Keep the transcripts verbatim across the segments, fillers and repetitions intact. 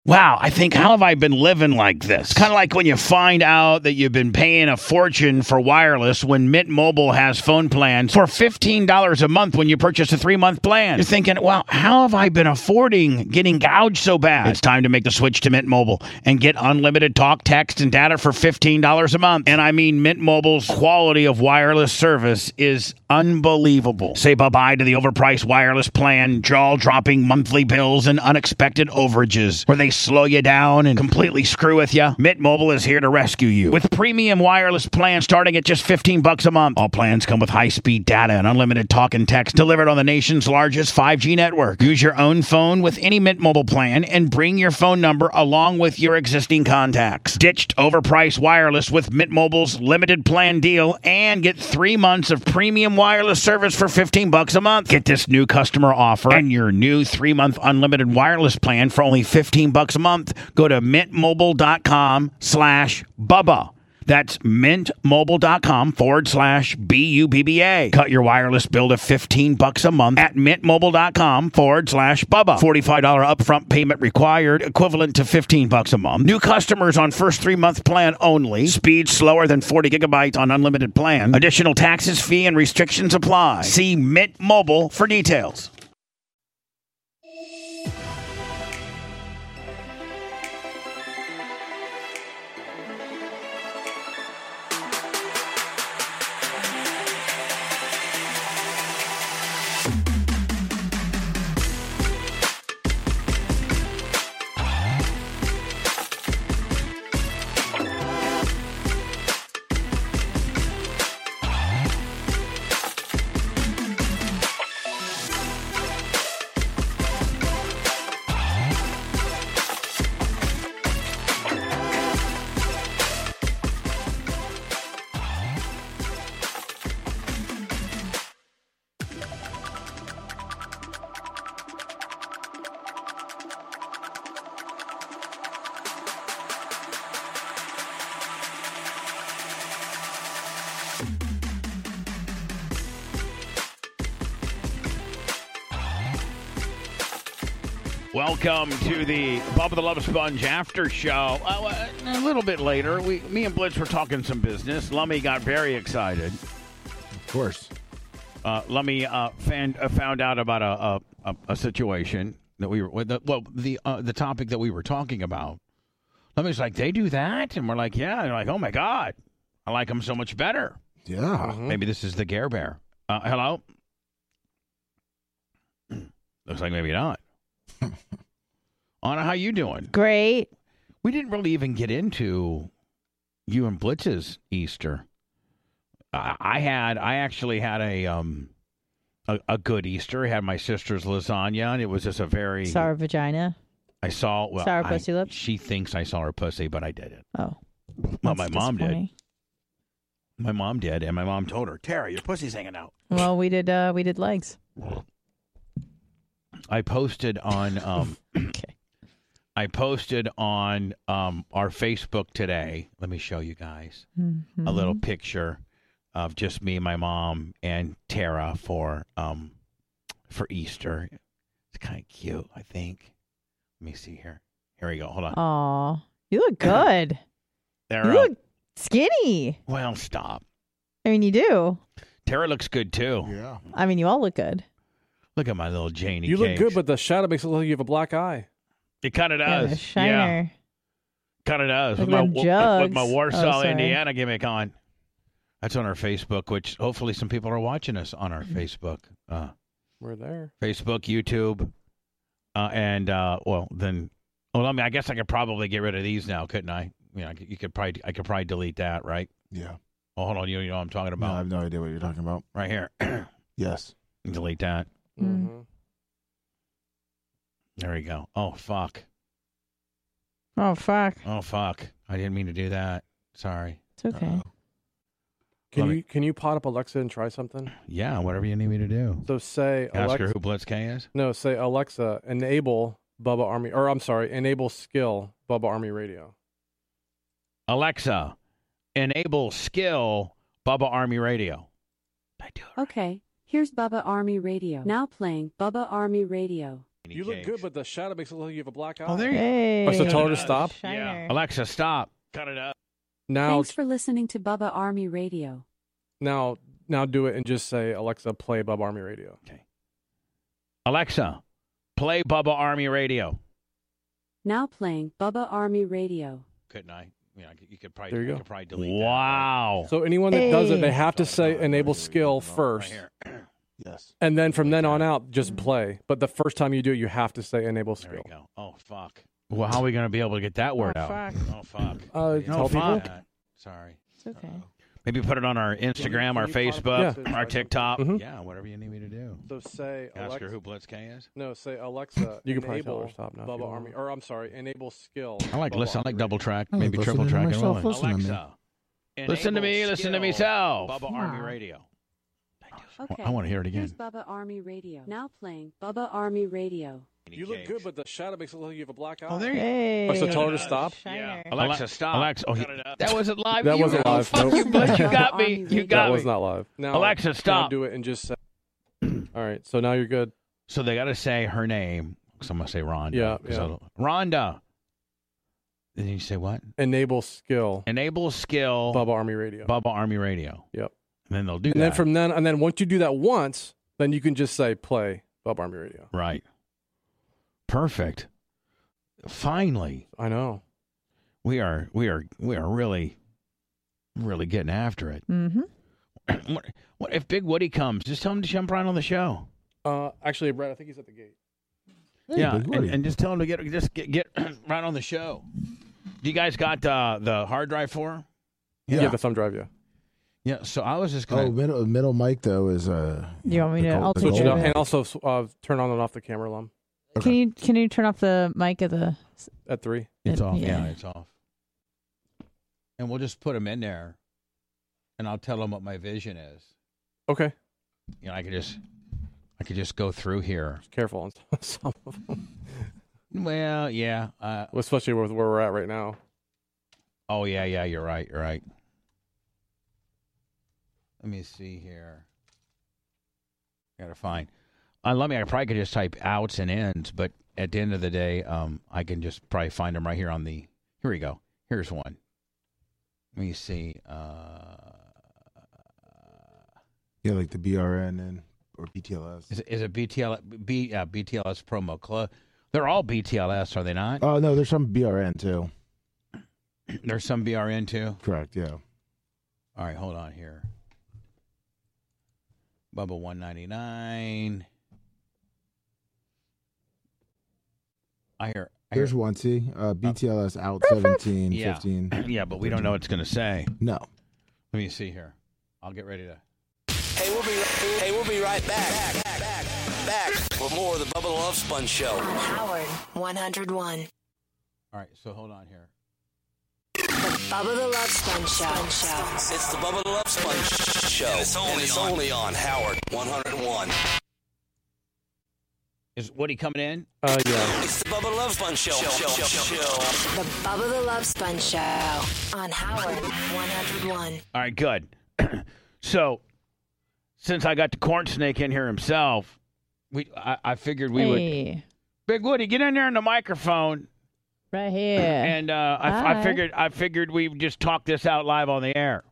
Wow, I think, how have I been living like this? Kind of like when you find out that you've been paying a fortune for wireless when Mint Mobile has phone plans for fifteen dollars a month when you purchase a three-month plan. You're thinking, well, how have I been affording getting gouged so bad? It's time to make the switch to Mint Mobile and get unlimited talk, text, and data for fifteen dollars a month. And I mean, Mint Mobile's quality of wireless service is unbelievable. Say bye-bye to the overpriced wireless plan, jaw-dropping monthly bills, and unexpected overages where they slow you down and completely screw with you. Mint Mobile is here to rescue you with premium wireless plans starting at just fifteen bucks a month. All plans come with high-speed data and unlimited talk and text delivered on the nation's largest five G network. Use your own phone with any Mint Mobile plan and bring your phone number along with your existing contacts. Ditched overpriced wireless with Mint Mobile's limited plan deal and get three months of premium wireless service for fifteen bucks a month. Get this new customer offer and your new three-month unlimited wireless plan for only fifteen bucks a month. Go to mintmobile.com slash Bubba. That's mintmobile.com forward slash B U B B A. Cut your wireless bill to fifteen bucks a month at mintmobile.com forward slash Bubba. forty-five dollars upfront payment required, equivalent to fifteen bucks a month. New customers on first three-month plan only. Speed slower than forty gigabytes on unlimited plan. Additional taxes, fee, and restrictions apply. See Mint Mobile for details. Welcome to the Bubba the Love Sponge after show. Uh, a little bit later, we, me and Blitz were talking some business. Lummy got very excited. Of course. Uh, Lummy uh, fan, uh, found out about a, a, a situation that we were, the, well, the uh, the topic that we were talking about. Lummy's like, they do that? And we're like, yeah. And they're like, oh, my God. I like them so much better. Yeah. Mm-hmm. Maybe this is the Gare Bear. Uh, hello? Looks like maybe not. Anna, how you doing? Great. We didn't really even get into you and Blitz's Easter. I, I had, I actually had a um, a, a good Easter. I had my sister's lasagna, and it was just a very sour vagina. I saw well, sour I, pussy lips. She thinks I saw her pussy, but I didn't. Oh, well, my mom did. My mom did, and my mom told her, "Tara, your pussy's hanging out." Well, we did. Uh, we did legs. I posted on. Um, okay. I posted on um, our Facebook today. Let me show you guys mm-hmm. a little picture of just me, my mom, and Tara for um, for Easter. It's kind of cute, I think. Let me see here. Here we go. Hold on. Aw, you look good. There, you uh, look skinny. Well, stop. I mean, you do. Tara looks good too. Yeah. I mean, you all look good. Look at my little Janie. You cakes. look good, but the shadow makes it look like you have a black eye. It kind of does. Yeah, shiner. Yeah. Kind of does. Look With my, at them jugs. with my Warsaw, oh, Indiana gimmick on. That's on our Facebook, which hopefully some people are watching us on our Facebook. Uh, We're there. Facebook, YouTube, uh, and, uh, well, then, well, I mean, I guess I could probably get rid of these now, couldn't I? You know, you could probably, I could probably delete that, right? Yeah. Oh, hold on. You, you know what I'm talking about. No, I have no idea what you're talking about. Right here. Yes. Delete that. Mm-hmm. There we go. Oh, fuck. Oh, fuck. Oh, fuck. I didn't mean to do that. Sorry. It's okay. Uh-oh. Can Let you can you pot up Alexa and try something? Yeah, whatever you need me to do. So say Ask Alexa. her who Blitz K is? No, say Alexa, enable Bubba Army, or I'm sorry, enable skill Bubba Army Radio. Alexa, enable skill Bubba Army Radio. I do it. Okay, here's Bubba Army Radio. Now playing Bubba Army Radio. You look good, but the shadow makes it look like you have a black eye. Oh, there you Hey. Oh, so tell her to stop? Shiner. Alexa, stop. Cut it up. Now, Thanks for listening to Bubba Army Radio. now, now, do it and just say, Alexa, play Bubba Army Radio. Okay. Alexa, play Bubba Army Radio. Now playing Bubba Army Radio. Couldn't I? You, know, you could probably, There you you go. could probably delete Wow. So anyone that does it, Hey. they have to say enable skill that. Right first, here. Yes. and then from then on out, just play. But the first time you do it, you have to say enable There we skill. go. Oh, fuck. Well, how are we going to be able to get that word Oh, out? fuck. Oh, fuck. Uh, No, tell fuck. people. Sorry. It's okay. Uh-oh. Maybe put it on our Instagram, our Can you Facebook, Yeah. our TikTok. Mhm. Yeah, whatever you need me to do. So say Ask Alexa. her who Blitz K is. No, say Alexa. You can probably tell her enable to stop now if you Bubba want. Army, or I'm sorry, enable skill. I like Bubba listen. I like Army double Radio. track, I like maybe triple listening to track. and myself. rolling. Listen to me. Alexa, listen to me. enable Listen to me, skill. self. Bubba Wow. Army Radio. Okay. I want to hear it again. Here's Bubba Army Radio. Now playing Bubba Army Radio. You look good, but the shadow makes it look like you have a black eye. Oh, there you Hey. Oh, so tell her to stop? Shiner. Alexa, stop. Alexa, oh, he, that wasn't live. That You- wasn't live. Fuck Nope. you, Blitz. You got me. Army You Radio. got That me. was not live. Now, Alexa, now stop. do it and just say. All right, so now you're good. So they got to say her name. So I'm going to say Rhonda. Yeah, 'cause yeah. I'll- Rhonda. Then you say what? Enable skill. Enable skill. Bubba Army Radio. Bubba Army Radio. Yep. And then they'll do And that. then from then, and then once you do that once, then you can just say play Bubba Army Radio. Right. Perfect. Finally, I know. we are we are we are really really getting after it. Mm-hmm. what, what if Big Woody comes? Just tell him to jump right on the show. Uh, actually, Brad, I think he's at the gate. Hey, yeah, Big and, Woody. and just tell him to get just get, get right on the show. Do you guys got uh, the hard drive for her? Yeah, Yeah. the thumb drive. Yeah. Yeah. So I was just gonna. Oh, middle middle mic though is uh. You want me the to? gold- I'll the take Switch it care up, of and it. also uh, turn on and off the camera alarm Can you can you turn off the mic of the? at three. It's It- off. Yeah. yeah. it's off. And we'll just put them in there, and I'll tell them what my vision is. Okay. You know, I could just, I could just go through here. Careful on some of them, Well, yeah. Uh, especially with where we're at right now. oh, yeah, yeah. You're right. You're right. Let me see here. Gotta find. Uh, let me. I probably could just type outs and ins, but at the end of the day, um, I can just probably find them right here on the. Here we go. Here's one. Let me see. Uh, Yeah, like the B R N and or B T L S. is it, is it B T L B uh, B T L S promo club? They're all B T L S, are they not? Oh no, there's some B R N too. There's some B R N too. Correct. Yeah. All right, hold on here. Bubba one ninety-nine. I hear. I hear There's one C. Uh, B T L S out seventeen, Yeah. fifteen. yeah, but we don't know what it's going to say. No. Let me see here. I'll get ready to. Hey, we'll be hey, we'll be right back. Back, back, back for more of the Bubba Love Sponge Show. Howard one oh one. All right, so hold on here. Bubba the Love Sponge Show. Show. It's the Bubba Love Sponge Show. And it's only, and it's on. only on Howard one oh one. Is Woody coming in? Uh, yeah. It's the Bubba Love Sponge Show. Show, show, show, show. The Bubba the Love Sponge Show on Howard one oh one. All right, good. So, since I got the corn snake in here himself, we I, I figured we would. Hey, Big Woody, get in there in the microphone. right here. And uh, I, I Hi. figured I figured we would just talk this out live on the air.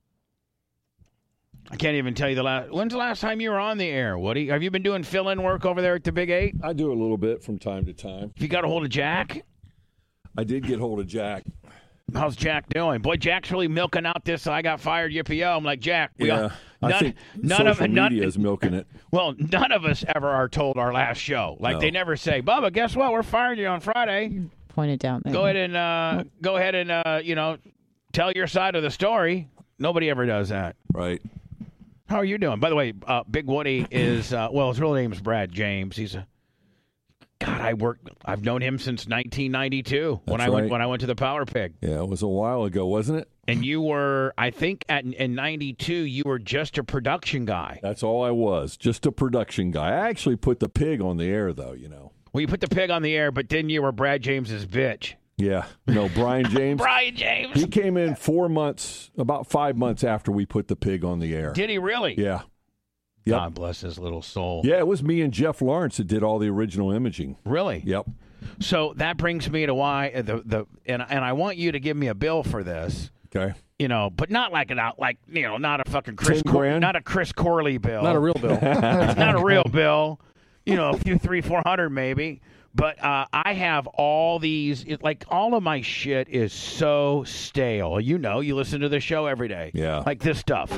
I can't even tell you the last. When's the last time you were on the air, Woody? Have you been doing fill-in work over there at the Big Eight? I do a little bit from time to time. Have you got a hold of Jack? I did get hold of Jack. How's Jack doing? Boy, Jack's really milking out this. I got fired. Yippee yo! I'm like Jack. We Yeah, all, none, I think none social of none, media is milking it. Well, none of us ever are told our last show. Like No. they never say, Bubba, guess what? We're firing you on Friday. Point it down there. Go ahead and uh, go ahead and uh, you know tell your side of the story. Nobody ever does that. Right. How are you doing? By the way, uh, Big Woody is uh, well. His real name is Brad James. He's a God. I worked. I've known him since nineteen ninety-two when That's I went right. when I went to the Power Pig. Yeah, it was a while ago, wasn't it? And you were, I think, at in ninety-two, you were just a production guy. That's all I was, just a production guy. I actually put the pig on the air, though, you know. Well, you put the pig on the air, but then you were Brad James's bitch. Yeah. No, Brian James. Brian James. He came in four months, about five months after we put the pig on the air. Did he really? Yeah. Yep. God bless his little soul. Yeah, it was me and Jeff Lawrence that did all the original imaging. Really? Yep. So that brings me to why the the and and I want you to give me a bill for this. Okay. You know, but not like an out like you know, not a fucking Chris Ten Cor- grand? not a Chris Corley bill. Not a real bill. Not a real bill. You know, a few three, four hundred maybe. But uh, I have all these, it, like all of my shit is so stale. You know, you listen to the show every day. Yeah. Like this stuff.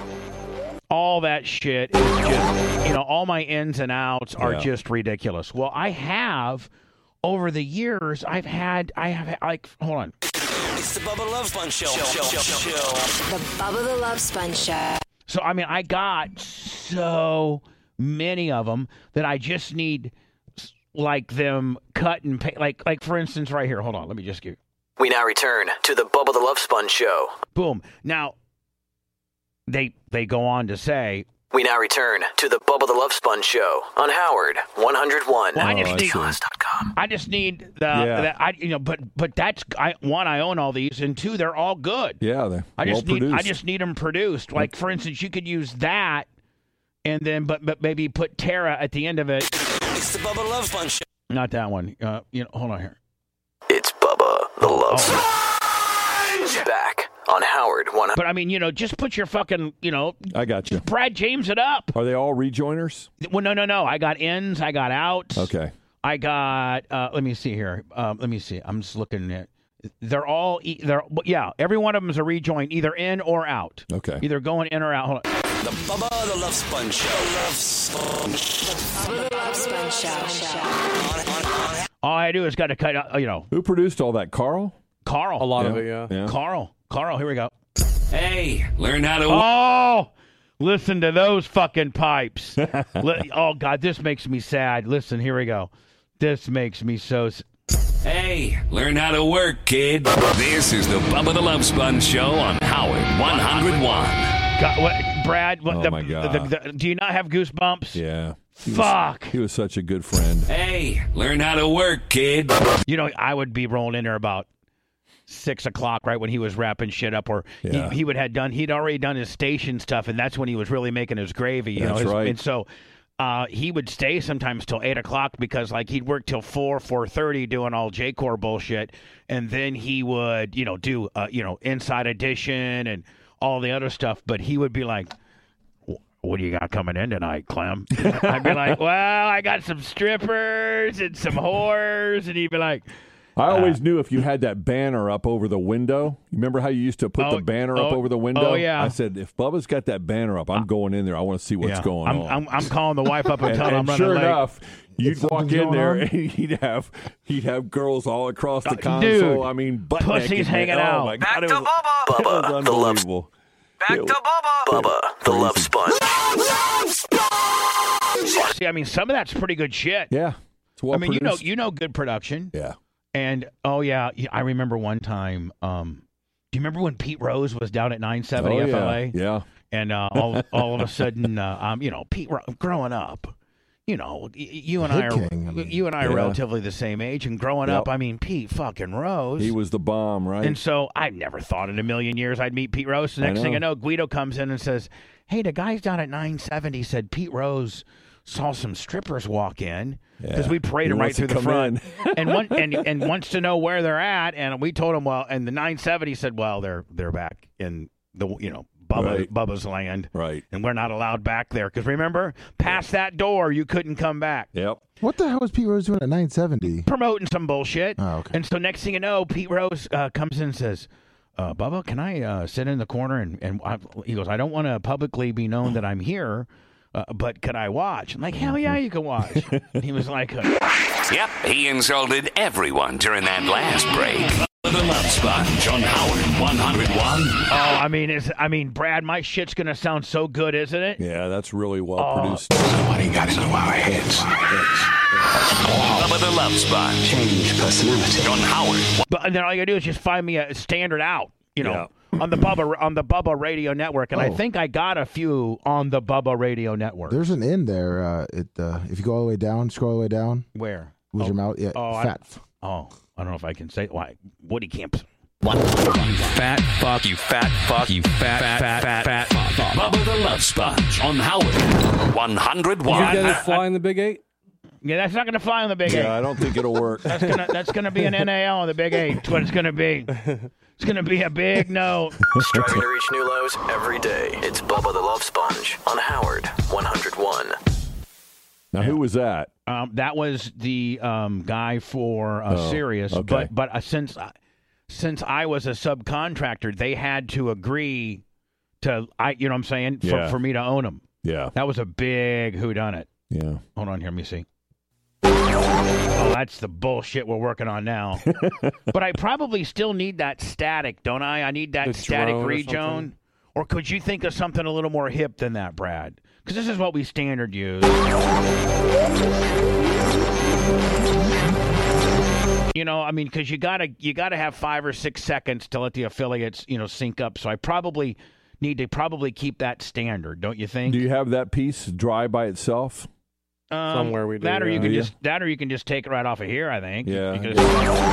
All that shit is just, you know, all my ins and outs are Yeah. just ridiculous. Well, I have, over the years, I've had, I have, like, hold on. It's the Bubba Love Sponge Show. Show, show, show, show. The Bubba the Love Sponge Show. So, I mean, I got so many of them that I just need, like, them cut and pay. Like, like for instance, right here. Hold on. Let me just give We now return to the Bubba the Love Sponge Show. boom. Now, they they go on to say, We now return to the Bubba the Love Sponge Show on Howard one oh one. well, I Oh, just I need, see. I just need the, Yeah. that I, you know, but but that's I, one, I own all these, and two, they're all good. Yeah, they're I well just need, produced. I just need them produced. Like for instance, you could use that, and then but but maybe put Tara at the end of it. It's the Bubba Love Sponge Show. Not that one. Uh, you know, hold on here. It's Bubba the Love Oh. Sponge. Back on Howard one. But I mean, you know, just put your fucking, you know, I got you. Brad James it up. Are they all rejoiners? Well, no, no, no. I got ins. I got outs. Okay. I got. Uh, let me see here. Um, let me see. I'm just looking at. They're all. e- They're yeah. Every one of them is a rejoin, either in or out. Okay. Either going in or out. Hold on. The Bubba the Love Sponge Show. Love Sponge. Bubba the Love Sponge Show. All I do is got to cut. out, You know, Who produced all that? Carl? Carl. A lot Yeah. of it, yeah. Yeah. Carl. Carl. Here we go. Hey, learn how to. Oh, listen to those fucking pipes. Li- oh God, this makes me sad. Listen, here we go. This makes me so. S- Hey, learn how to work, kid. This is the Bubba the Love Sponge Show on Howard one oh one. God, what, Brad? What, Oh, the, my God. the- the- do you not have goosebumps? Yeah. He was- Fuck. he was such a good friend. Hey, learn how to work, kid. You know, I would be rolling in there about six o'clock, right when he was wrapping shit up, or Yeah. he, he would had done. He'd already done his station stuff, and that's when he was really making his gravy. You know, That's his- right. And so. Uh, he would stay sometimes till eight o'clock because, like, he'd work till four, four thirty doing all J Core bullshit, and then he would, you know, do, uh, you know, Inside Edition and all the other stuff. But he would be like, "What do you got coming in tonight, Clem?" I'd be like, "Well, I got some strippers and some whores," and he'd be like, I always knew if you had that banner up over the window. You remember how you used to put Oh, the banner up oh, over the window? oh, yeah. I said, if Bubba's got that banner up, I'm going in there. I want to see what's yeah, going I'm, on. I'm, I'm calling the wife up and, and telling her I'm and running sure late. enough, you'd walk something's in going there on? and he'd have he'd have girls all across the Uh, console. dude, I mean, butt pussies naked, hanging man. out. Oh my Back God, it to was, Bubba. it was Bubba the Love. unbelievable. Back It to was- Bubba. Bubba the Love Sponge. See, I mean, some of that's pretty good shit. Yeah, it's well I mean, you know, produced. you know, good production. yeah. And oh yeah, yeah, I remember one time. Um, do you remember when Pete Rose was down at nine seventy Oh, F L A? yeah. Yeah. And uh, all all of a sudden, uh, um, you know, Pete, Ro- growing up, you know, y- you and I Hit are king, I mean. you and I are Yeah. relatively the same age, and growing Yep. up, I mean, Pete fucking Rose. He was the bomb, right? And so I never thought in a million years I'd meet Pete Rose. The I next thing I know. know, Guido comes in and says, "Hey, the guys down at nine seventy said Pete Rose saw some strippers walk in because Yeah. we parade He them right wants to through the come front, in." and one and and wants to know where they're at." And we told him, well, and the nine seventy said, "Well, they're they're back in the you know Bubba Right. Bubba's land, Right. and we're not allowed back there because remember, past that door you couldn't come back." Yep. What the hell was Pete Rose doing at nine seventy? Promoting some bullshit. Oh, okay. And so next thing you know, Pete Rose uh, comes in and says, uh, Bubba, can I uh, sit in the corner? And, and I, he goes, I don't want to publicly be known that I'm here, uh, but could I watch? I'm like, hell yeah, you can watch. And he was like, uh, Yep, he insulted everyone during that last break. The Love Sponge on Howard one oh one. oh, I mean, it's, I mean, Brad, my shit's going to sound so good, isn't it? Yeah, that's really well Oh. produced. Somebody got into our heads. Bubba the Love Sponge. Change personality. On Howard. But and then all you got to do is just find me a standard out, you know. On the Bubba on the Bubba Radio Network, and I Oh. think I got a few on the Bubba Radio Network. There's an in there. Uh, it uh, if you go all the way down, scroll all the way down. Where? With oh, your mouth, yeah, oh, I- fat. oh, I don't know if I can say why. Woody Camps. What? You fat fuck, you fat fuck, you fat, fat, fat, fat fuck. Bubba the Love Sponge on Howard one oh You one. get it fly in the Big Eight? Yeah, that's not going to fly on the Big Eight. Yeah, I don't think it'll work. That's gonna that's gonna be an N A L on the Big Eight. That's what it's gonna be. It's gonna be a big no. Striving to reach new lows every day. It's Bubba the Love Sponge on Howard one oh one. Now, who was that? Um, that was the um, guy for uh, Oh, Sirius, okay. but but uh, since uh, since I was a subcontractor, they had to agree to I you know what I'm saying for, Yeah. for me to own them. Yeah, That was a big whodunit. yeah. Hold on here, let me see. Oh, that's the bullshit we're working on now. But I probably still need that static, don't I? I need that The static drone or rejoin. something? Or could you think of something a little more hip than that, Brad? Because this is what we standard use. You know, I mean, because you gotta you gotta have five or six seconds to let the affiliates, you know, sync up. So I probably need to probably keep that standard, don't you think? Do you have that piece dry by itself? Um, Somewhere we do, that, or you yeah. can Do you? just that, or you can just take it right off of here. I think. Yeah, You I can guess.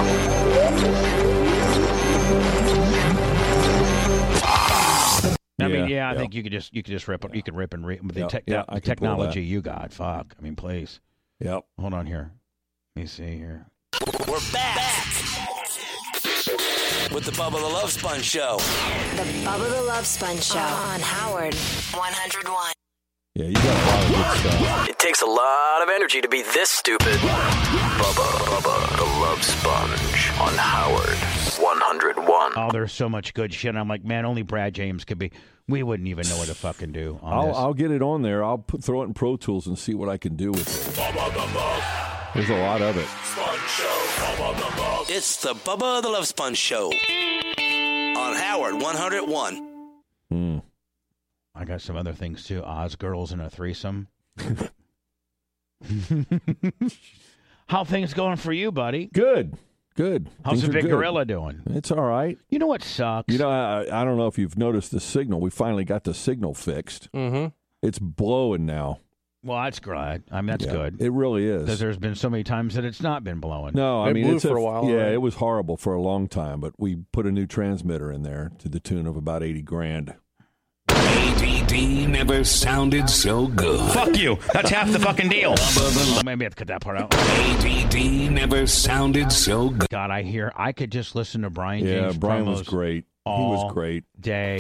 just- I mean, Yeah, yeah, I yeah. think you could just you could just rip it. You could rip and rip with the, Yeah, tech yeah, the I can pull technology that. you got. Fuck. I mean, please. Yep. Hold on here. Let me see here. We're back. With the Bubba the Love Sponge Show. The Bubba the Love Sponge Show on Howard one oh one. Yeah, you got a lot of good stuff. It takes a lot of energy to be this stupid. Bubba, Bubba, the Love Sponge on Howard one oh one. Oh, there's so much good shit. And I'm like, man, only Brad James could be. We wouldn't even know what to fucking do on I'll, this. I'll get it on there. I'll put, throw it in Pro Tools and see what I can do with it. There's a lot of it. It's the Bubba the Love Sponge Show. On Howard one oh one. Mm. I got some other things too. Oz girls in a threesome. How things going for you, buddy? Good. Good. How's Things the are big good. gorilla doing? It's all right. You know what sucks? You know, I, I don't know if you've noticed the signal. We finally got the signal fixed. Mm-hmm. It's blowing now. Well, that's good. I mean, that's Yeah, good. It really Because is. there's been so many times that it's not been blowing. No, I It mean blew it's for a while, Yeah, right? it was horrible for a long time, but we put a new transmitter in there to the tune of about eighty grand. A D D never sounded so good. Fuck you. That's half the fucking deal. Maybe I have to cut that part out. A D D never sounded so good. God, I hear. I could just listen to Brian Yeah, James Brian was promos great. He all was great. day.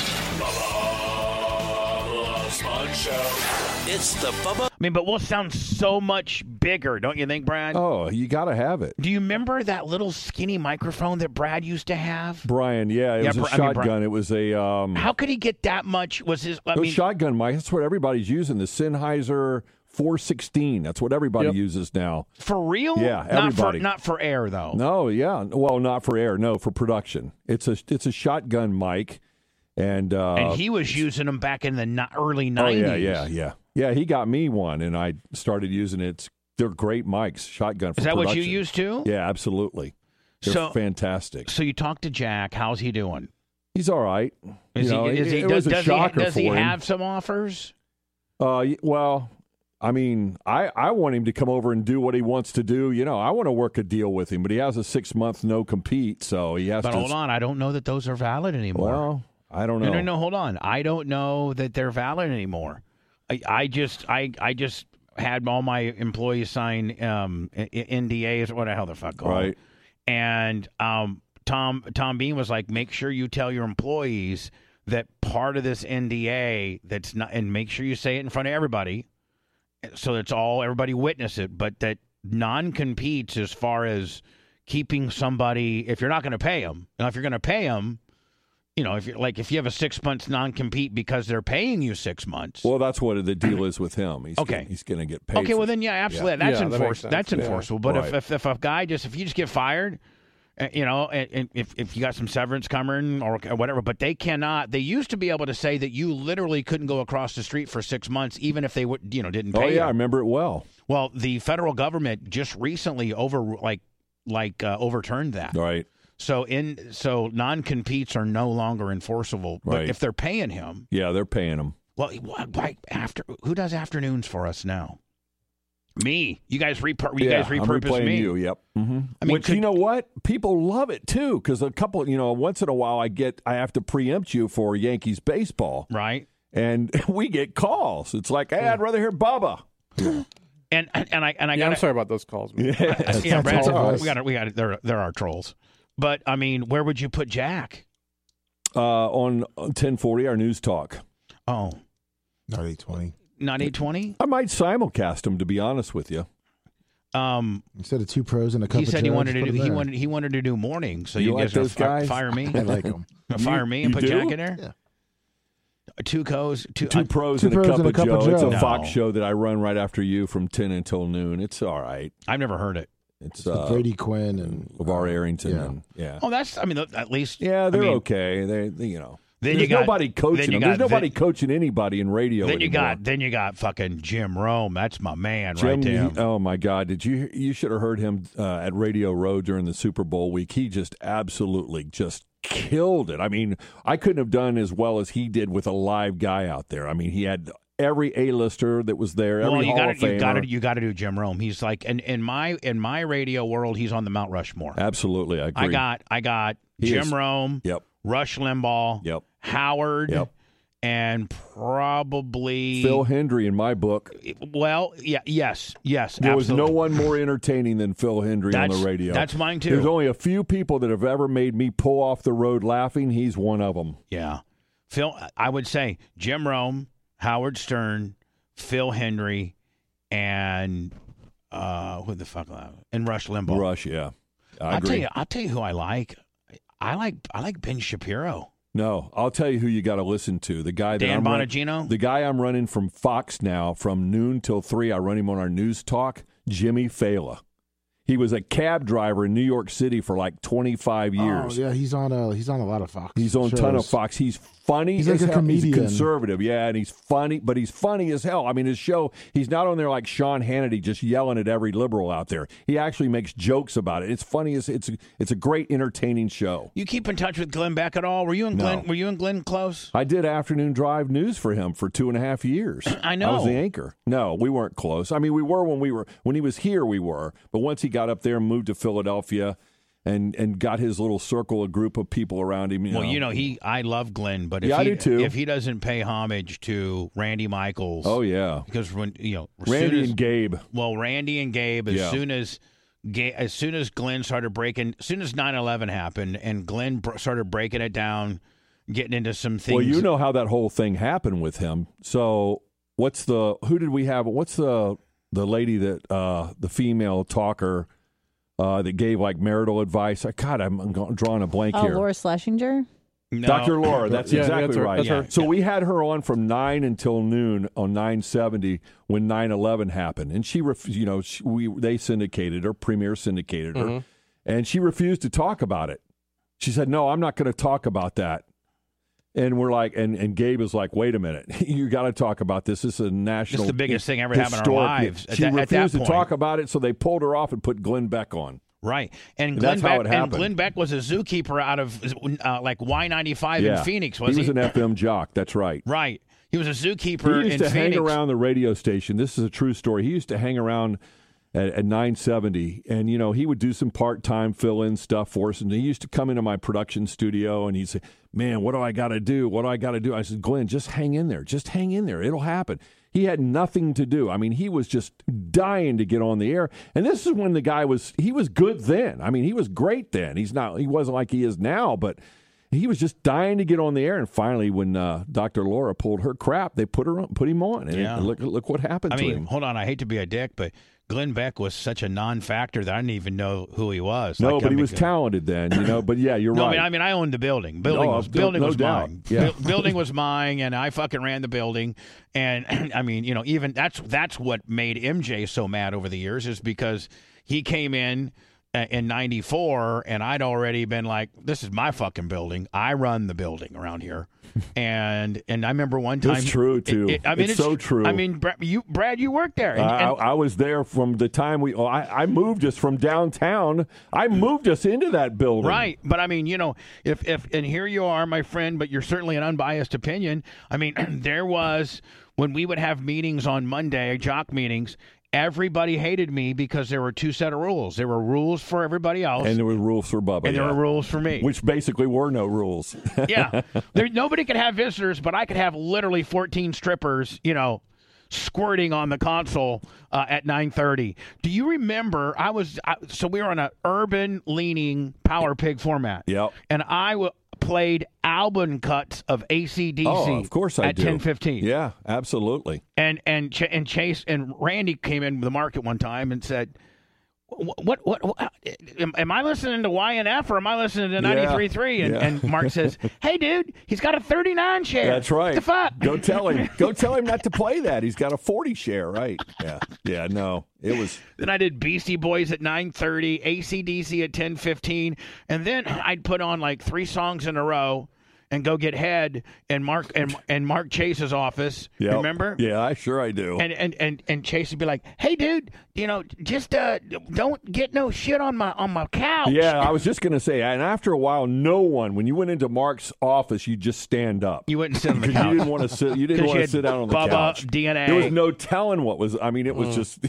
It's the Bubba. I mean, but we'll sound so much bigger, don't you think, Brad? Oh, you got to have it. Do you remember that little skinny microphone that Brad used to have? Brian, yeah, it Yeah, was a Bri- I mean, shotgun. Brian- it was a um How could he get that much? Was his? I it was mean, shotgun mic. That's what everybody's using. The Sennheiser four sixteen. That's what everybody Yep. uses now. for real? Yeah, not for everybody. not for air though. No, yeah. Well, not for air. No, for production. It's a it's a shotgun mic. And uh And he was using them back in the ni- early Oh nineties. yeah, yeah, yeah. Yeah, he got me one and I started using it. It's, they're great mics, shotgun for Is that what you production. used to? Yeah, absolutely. They're So- fantastic. So you talked to Jack. How's he doing? He's all right. Is you know, he? Is it, he? it does was a does he, shocker does for he him. have some offers? Uh, y- well, I mean, I, I want him to come over and do what he wants to do. You know, I want to work a deal with him, but he has a six month no compete, so he has But to. hold on, I don't know that those are valid anymore. Well, I don't know. No, no, no. Hold on. I don't know that they're valid anymore. I, I just, I, I just had all my employees sign um, I- I- N D As, what the hell the fuck called. Right. And um, Tom, Tom Bean was like, make sure you tell your employees that part of this N D A that's not, and make sure you say it in front of everybody, so that's all everybody witness it. But that non-competes as far as keeping somebody, if you're not going to pay them, now if you're going to pay them. You know, if you're like if you have a six months non compete because they're paying you six months. Well, that's what the deal is with him. He's Okay. gonna, he's going to get paid. Okay, for- well then, yeah, absolutely, that's Yeah, that makes enforceable. sense. That's Yeah. enforceable. But Right. if, if if a guy just if you just get fired, uh, you know, and, and if if you got some severance coming or, or whatever, but they cannot. They used to be able to say that you literally couldn't go across the street for six months, even if they would, you know, didn't Oh pay yeah, I you. remember it well. Well, the federal government just recently over like like uh, overturned that. Right. So in so non competes are no longer enforceable. But Right. if they're paying him. Yeah, they're paying him. Well, why, why after who does afternoons for us now? Me. You guys repur- you yeah, guys I'm repurpose replaying me. you. Yep. Mm-hmm. I mean, Which could- you know what? People love it too because a couple, you know, once in a while I get I have to preempt you for Yankees baseball, Right. and we get calls. It's like, hey, I'd rather hear Bubba. And and I and I yeah, got I'm sorry about those calls, man. Yeah, yeah, Brad, all of us. we got we got there. There are trolls, but I mean, where would you put Jack? Uh, on ten forty, our news talk. Oh, Not eight twenty. not eight twenty. I might simulcast him, to be honest with you. Um, Instead of two pros and a cup he of said he Joe, wanted to just do put it he there. wanted he wanted to do morning. So You you, like guys gonna those fi- guys? fire me? I like them. Fire You- me and you put do? Jack in there. Yeah. Two co's, two. Two I- pros, two and, a pros cup and a of cup Joe. of It's a Joe. Fox No. show that I run right after you from ten until noon. It's all right. I've never heard it. It's With uh, Brady Quinn and LeVar Arrington. Yeah. And, yeah. Oh, that's. I mean, at least. Yeah, they're I mean, okay. They, they, you know. Then There's you got nobody coaching then you them. got- There's nobody then- coaching anybody in radio Then you anymore. got then you got fucking Jim Rome. That's my man Jim, right there. he- oh my God! Did you you should have heard him uh, at Radio Row during the Super Bowl week? He just absolutely just killed it. I mean, I couldn't have done as well as he did with a live guy out there. I mean, he had every A-lister that was there, every well, you Hall got of to you got Famer. to you got to do Jim Rome. He's like, and in my in my radio world, he's on the Mount Rushmore. Absolutely, I agree. I got I got He Jim is. Rome, Yep. Rush Limbaugh, Yep. Howard, Yep. and probably Phil Hendry in my book. Well, yeah, yes, yes. There absolutely. was no one more entertaining than Phil Hendry on That's- the radio. that's mine, too. There's only a few people that have ever made me pull off the road laughing. He's one of them. Yeah, Phil. I would say Jim Rome, Howard Stern, Phil Hendry, and uh, who the fuck? And Rush Limbaugh. Rush, yeah. I I'll agree. tell you. I'll tell you who I like. I like. I like Ben Shapiro. No, I'll tell you who you got to listen to. The guy that Dan I'm run- Bonagino? the guy I'm running from Fox now, from noon till three. I run him on our news talk. Jimmy Fallon. He was a cab driver in New York City for like twenty-five years. Oh, yeah, he's on a he's on a lot of Fox. He's on a ton of shows. Fox. He's funny He's as like a hell. He's comedian. conservative, yeah, and he's funny, but he's funny as hell. I mean, his show, he's not on there like Sean Hannity just yelling at every liberal out there. He actually makes jokes about it. It's funny as it's it's a great entertaining show. You keep in touch with Glenn Beck at all? Were you and No. Glenn? Were you and Glenn close? I did afternoon drive news for him for two and a half years. I know. I was the anchor. No, we weren't close. I mean, we were when we were when he was here. We were, but once he got up there and moved to Philadelphia, and and got his little circle, a group of people around him. You Well, know. you know, he. I love Glenn, but if Yeah, I he, do too. if he doesn't pay homage to Randy Michaels, Oh yeah, because when you know, as Randy soon as, and Gabe. well, Randy and Gabe, as Yeah. soon as. Ga- As soon as Glenn started breaking, as soon as nine eleven happened, and Glenn br- started breaking it down, getting into some things. Well, you know how that whole thing happened with him. So what's the who did we have? What's the the lady that uh, the female talker uh, that gave like marital advice? I God, I'm, I'm go- drawing a blank Oh, here. Laura Schlesinger. No. Doctor Laura, that's Yeah, exactly that's her- right. that's her. So we had her on from nine until noon on nine seventy when nine eleven happened, and she, ref- you know, she, we they syndicated her, Premier syndicated her, Mhm. and she refused to talk about it. She said, "No, I'm not going to talk about that." And we're like, and, and Gabe is like, "Wait a minute, you got to talk about this. This is a national. This is the biggest thing ever happened in our historic- lives. At She that- at that refused to point. talk about it, so they pulled her off and put Glenn Beck on. Right, and And Glenn that's how Beck it and happened. Glenn Beck was a zookeeper out of uh, like Y ninety-five Yeah, in Phoenix, was he he? was an F M jock. That's right. Right, he was a zookeeper He used in to Phoenix. hang around the radio station. This is a true story. He used to hang around at, at nine seventy, and you know he would do some part time fill in stuff for us. And he used to come into my production studio, and he'd say, "Man, what do I got to do? What do I got to do?" I said, "Glenn, just hang in there. Just hang in there. It'll happen." He had nothing to do. I mean, he was just dying to get on the air. And this is when the guy was, he was good then. I mean, he was great then. He's not, he wasn't like he is now, but he was just dying to get on the air. And finally, when uh, Doctor Laura pulled her crap, they put her on, put him on. And Yeah. it, look, look what happened I to mean, him. hold on, I hate to be a dick, but Glenn Beck was such a non-factor that I didn't even know who he was. No, Like, but I he mean, was talented then, you know. But yeah, you're No, right. I mean, I mean, I owned the building. Building No, was no- building no was doubt. mine. Yeah. Bu- building was mine, and I fucking ran the building. And I mean, you know, even that's that's what made M J so mad over the years is because he came in uh, in ninety-four, and I'd already been like, "This is my fucking building. I run the building around here." and and I remember one time, It's true, too. it- it- I mean, It's so true. I mean, Brad, you Brad, you worked there. And, I, and- I was there from the time we. Oh, I, I moved us from downtown. I moved us into that building. Right, but I mean, you know, if if and here you are, my friend, but you're certainly an unbiased opinion. I mean, there was when we would have meetings on Monday, jock meetings, everybody hated me because there were two set of rules. There were rules for everybody else. And there were rules for Bubba. And yeah. there were rules for me. Which basically were no rules. yeah. There, nobody could have visitors, but I could have literally fourteen strippers, you know, squirting on the console uh, at nine thirty. Do you remember, I was, I, so we were on an urban-leaning Power Pig format. Yep. And I w- played album cuts of A C D C oh, of course I at do. ten fifteen. Yeah, absolutely. And, and, Ch- and Chase and Randy came in the market one time and said, What, what, what, what am, am I listening to Y N F or am I listening to ninety-three point three? And, yeah. and Mark says, hey, dude, he's got a thirty-nine share. That's right. What the fuck? Go tell him. Go tell him not to play that. He's got a forty share, right? Yeah. Yeah, no. It was. Then I did Beastie Boys at nine thirty, A C D C at ten fifteen, and then I'd put on like three songs in a row and go get head in Mark and and Mark Chase's office. Yep. Remember? Yeah, I sure I do. And and and and Chase would be like, "Hey, dude, you know, just uh, don't get no shit on my on my couch." Yeah, I was just gonna say, and after a while, no one. When you went into Mark's office, you just stand up. You wouldn't sit on the because couch. you didn't want to sit. You didn't want to sit down on the Bubba, couch. D N A. There was no telling what was. I mean, it was Mm. just.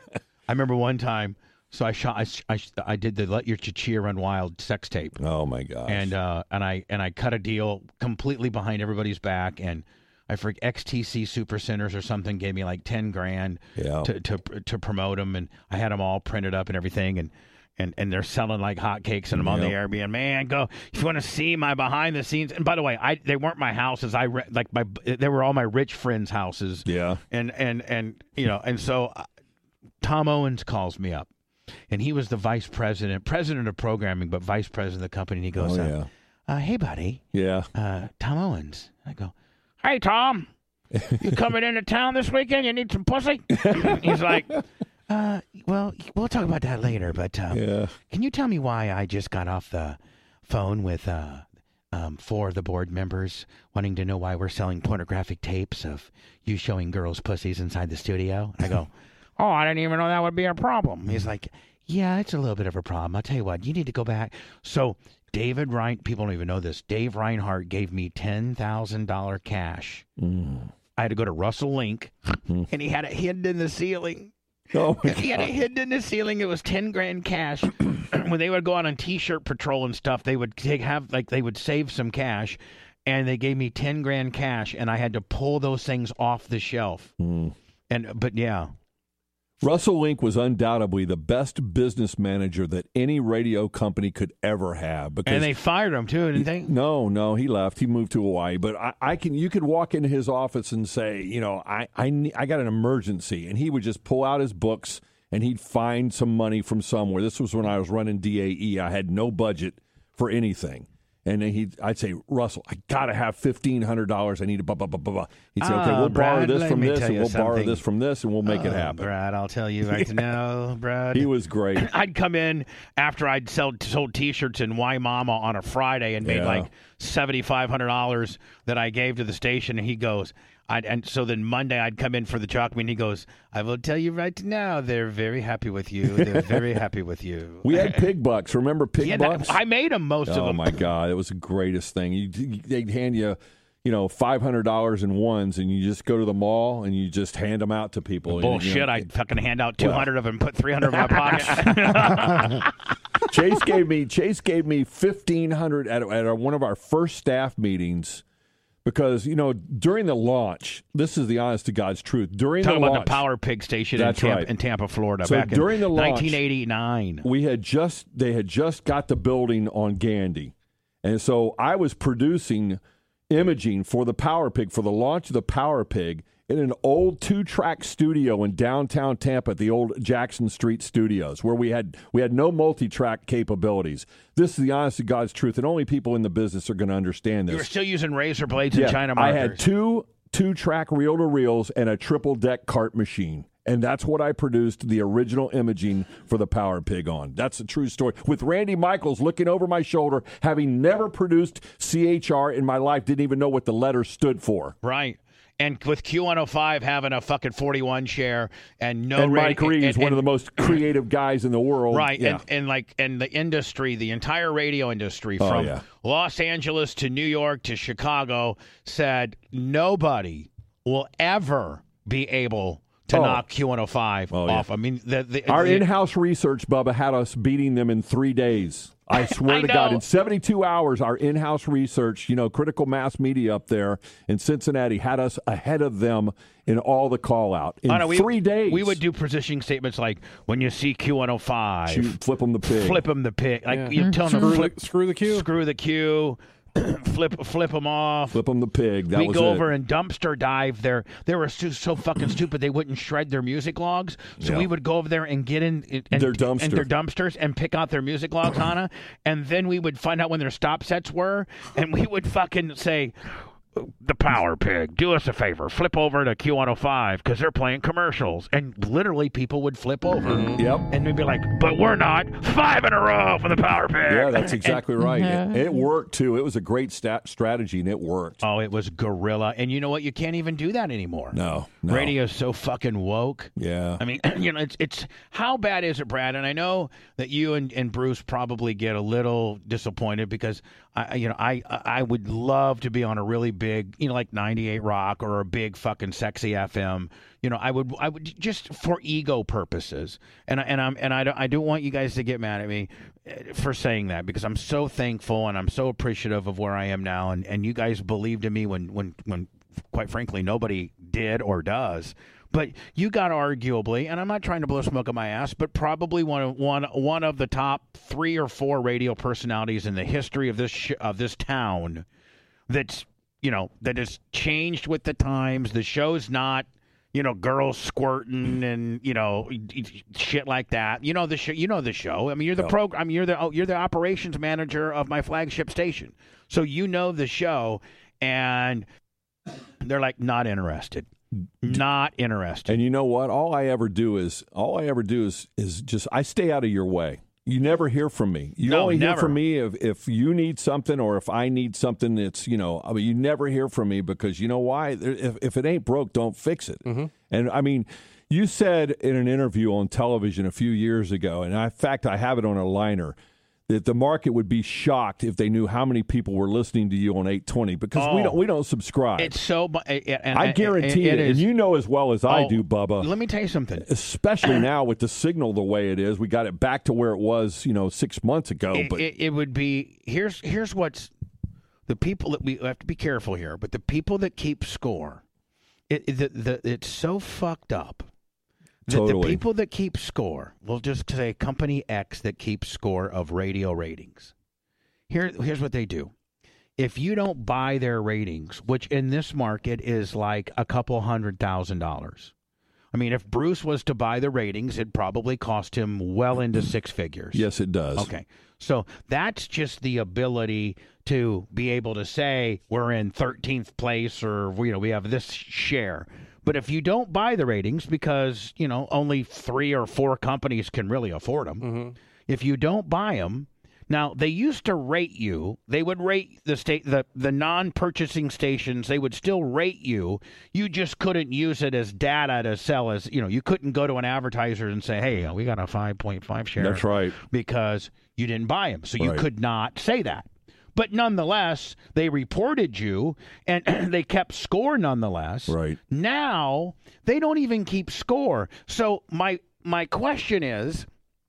I remember one time. So I shot. I, I, I did the "Let Your Chichia Run Wild" sex tape. Oh my gosh! And uh, and I and I cut a deal completely behind everybody's back, and I forget X T C Super Centers or something gave me like ten grand yeah. to to to promote them, and I had them all printed up and everything, and and, and they're selling like hotcakes, and I'm on Yep. the Airbnb. Man, go if you want to see my behind the scenes. And by the way, I they weren't my houses. I re- like my they were all my rich friends' houses. Yeah. And and and you know, and so uh, Tom Owens calls me up. And he was the vice president, president of programming, but vice president of the company. And he goes, Oh, uh, yeah. uh, hey, buddy. Yeah. Uh, Tom Owens. I go, hey, Tom, you coming into town this weekend? You need some pussy? He's like, uh, well, we'll talk about that later. But um, Yeah. can you tell me why I just got off the phone with uh, um, four of the board members wanting to know why we're selling pornographic tapes of you showing girls' pussies inside the studio? And I go, oh, I didn't even know that would be a problem. He's like, yeah, it's a little bit of a problem. I'll tell you what, you need to go back. So David Rein, people don't even know this. Dave Reinhardt gave me ten thousand dollars cash. Mm. I had to go to Russell Link, and he had it hidden in the ceiling. Oh my He had it God. hidden in the ceiling. It was ten grand cash. When they would go out on T-shirt patrol and stuff, they would take have like they would save some cash, and they gave me ten grand cash, and I had to pull those things off the shelf. Mm. And but yeah. Russell Link was undoubtedly the best business manager that any radio company could ever have. Because And they fired him too, didn't they? No, no, he left. He moved to Hawaii. But I, I can, you could walk into his office and say, you know, I, I, ne- I got an emergency, and he would just pull out his books and he'd find some money from somewhere. This was when I was running D A E. I had no budget for anything. And then he'd, I'd say, Russell, I got to have fifteen hundred dollars. I need to blah, blah, blah, blah, blah. He'd say, okay, Oh, we'll borrow Brad, this let from me this, tell and you we'll borrow something. this from this, and we'll make it Oh, happen. Brad, I'll tell you right now, Brad. He was great. I'd come in after I'd sell, sold T-shirts in Y Mama on a Friday and made Yeah. like seventy-five hundred dollars that I gave to the station, and he goes, I'd, and so then Monday I'd come in for the chalk meeting. He goes, I will tell you right now, they're very happy with you. They're very happy with you. We had pig bucks. Remember pig Yeah, bucks? I made them most of Oh them. my God, it was the greatest thing. You, they'd hand you, you know, five hundred dollars in ones, and you just go to the mall and you just hand them out to people. Bullshit! You know, I'd fucking hand out two hundred of them, put three hundred in my pocket. Chase gave me Chase gave me fifteen hundred at at our, one of our first staff meetings. Because, you know, during the launch, this is the honest to God's truth. During Talking the about launch, the Power Pig station in That's Tampa, right. in Tampa, Florida, So back during in the launch, nineteen eighty-nine. we had just they had just got the building on Gandy, and so I was producing imaging for the Power Pig for the launch of the Power Pig in an old two-track studio in downtown Tampa at the old Jackson Street Studios, where we had we had no multi-track capabilities. This is the honest to God's truth, and only people in the business are going to understand this. You were still using razor blades Yeah, and China I markers. had two two-track reel-to-reels and a triple-deck cart machine. And that's what I produced the original imaging for the Power Pig on. That's a true story. With Randy Michaels looking over my shoulder, having never produced C H R in my life, didn't even know what the letter stood for. Right. And with Q one oh five having a fucking forty-one share and no and Mike ra- Reeves, and- one of the and- most creative guys in the world. Right, Yeah. and, and like and the industry, the entire radio industry, Oh, from yeah. Los Angeles to New York to Chicago, said nobody will ever be able to Oh. knock Q one oh five Oh, yeah. off. I mean, the, the, Our the, in-house research, Bubba, had us beating them in three days. I swear I to God, know. in seventy-two hours, our in-house research, you know, Critical Mass Media up there in Cincinnati had us ahead of them in all the call-out. In I know, we, three days. we would do positioning statements like, when you see Q one oh five, Shoot, flip them the pig. flip them the pig. Like, Yeah. you tell them Screw to the, flip, screw the queue. screw the queue, flip flip them off. Flip them the pig. That we was go it. over and dumpster dive there. They were so, so fucking stupid they wouldn't shred their music logs. So Yeah. we would go over there and get in and, Their dumpster. and their dumpsters and pick out their music logs, Hannah. And then we would find out when their stop sets were, and we would fucking say, the Power Pig, do us a favor, flip over to Q one oh five because they're playing commercials. And literally people would flip over. Yep. And we'd be like, but we're not. Five in a row for the Power Pig. Yeah, that's exactly right. It, it worked, too. It was a great stat strategy, and it worked. Oh, it was guerrilla. And you know what? You can't even do that anymore. No, no. Radio's so fucking woke. Yeah. I mean, you know, it's it's how bad is it, Brad? And I know that you and, and Bruce probably get a little disappointed because I, you know, I I would love to be on a really big, you know, like ninety-eight Rock or a big fucking sexy F M. You know, I would I would just for ego purposes. And I, and I'm and I don't I don't want you guys to get mad at me for saying that because I'm so thankful and I'm so appreciative of where I am now. And, and you guys believed in me when when when quite frankly nobody did or does. But you got arguably, and I'm not trying to blow smoke up my ass, but probably one of one one of the top three or four radio personalities in the history of this sh- of this town. That's you know that has changed with the times. The show's not you know girls squirting and you know shit like that. You know the show. You know the show. I mean, you're the Yeah. program. You're the oh, you're the operations manager of my flagship station, so you know the show. And they're like not interested. Not interested. And you know what? All I ever do is all I ever do is is just I stay out of your way. You never hear from me. You No, only never. hear from me if, if you need something or if I need something that's, you know, I mean, you never hear from me because you know why? If, if it ain't broke, don't fix it. Mm-hmm. And I mean, you said in an interview on television a few years ago, and I, in fact, I have it on a liner, that the market would be shocked if they knew how many people were listening to you on eight twenty because we Oh. don't we don't subscribe. It's so. mu- And, and, I guarantee it, it is, and you know as well as I Oh, do, Bubba. Let me tell you something. Especially now with the signal the way it is, we got it back to where it was, you know, six months ago. It, but it, it would be here's here's what's the people that we have to be careful here, but the people that keep score, it, it the, the it's so fucked up that Totally. the people that keep score, we'll just say company X that keeps score of radio ratings. Here here's what they do. If you don't buy their ratings, which in this market is like a couple hundred thousand dollars. I mean, if Bruce was to buy the ratings, it'd probably cost him well into six figures. yes, it does. Okay. So that's just the ability to be able to say we're in thirteenth place or, you know, we have this share. But if you don't buy the ratings because, you know, only three or four companies can really afford them, Mm-hmm. if you don't buy them, now they used to rate you. They would rate the state, the, the non-purchasing stations. They would still rate you. You just couldn't use it as data to sell as, you know, you couldn't go to an advertiser and say, hey, we got a five point five share. That's right. Because you didn't buy them. So you Right. could not say that. But nonetheless, they reported you and they kept score nonetheless. Right. Now, they don't even keep score. So my my question is,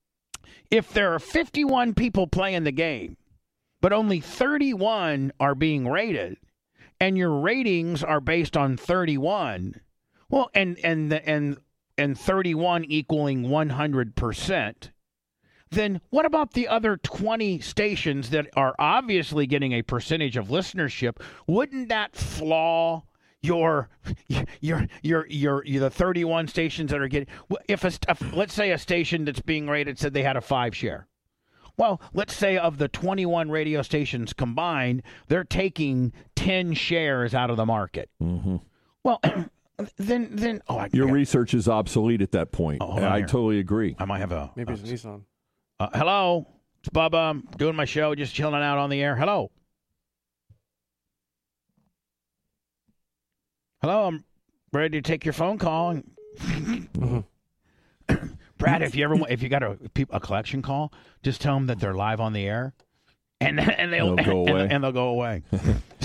if there are fifty-one people playing the game, but only thirty-one are being rated, and your ratings are based on thirty-one, well, and and the, and and thirty-one equaling one hundred percent, then what about the other twenty stations that are obviously getting a percentage of listenership? Wouldn't that flaw your your your your, your the thirty-one stations that are getting, if a if, let's say a station that's being rated said they had a five share. Well, let's say of the twenty-one radio stations combined, they're taking ten shares out of the market. Mm-hmm. Well, then then oh, I, Your I, research is obsolete at that point. Oh, hold on I here. totally agree. I might have a Maybe uh, it's Nissan. Uh, hello, it's Bubba. I'm doing my show, just chilling out on the air. Hello. Hello, I'm ready to take your phone call. And Brad, if you ever want, if you got a a collection call, just tell them that they're live on the air, and and they'll, They'll go and, away. and they'll go away.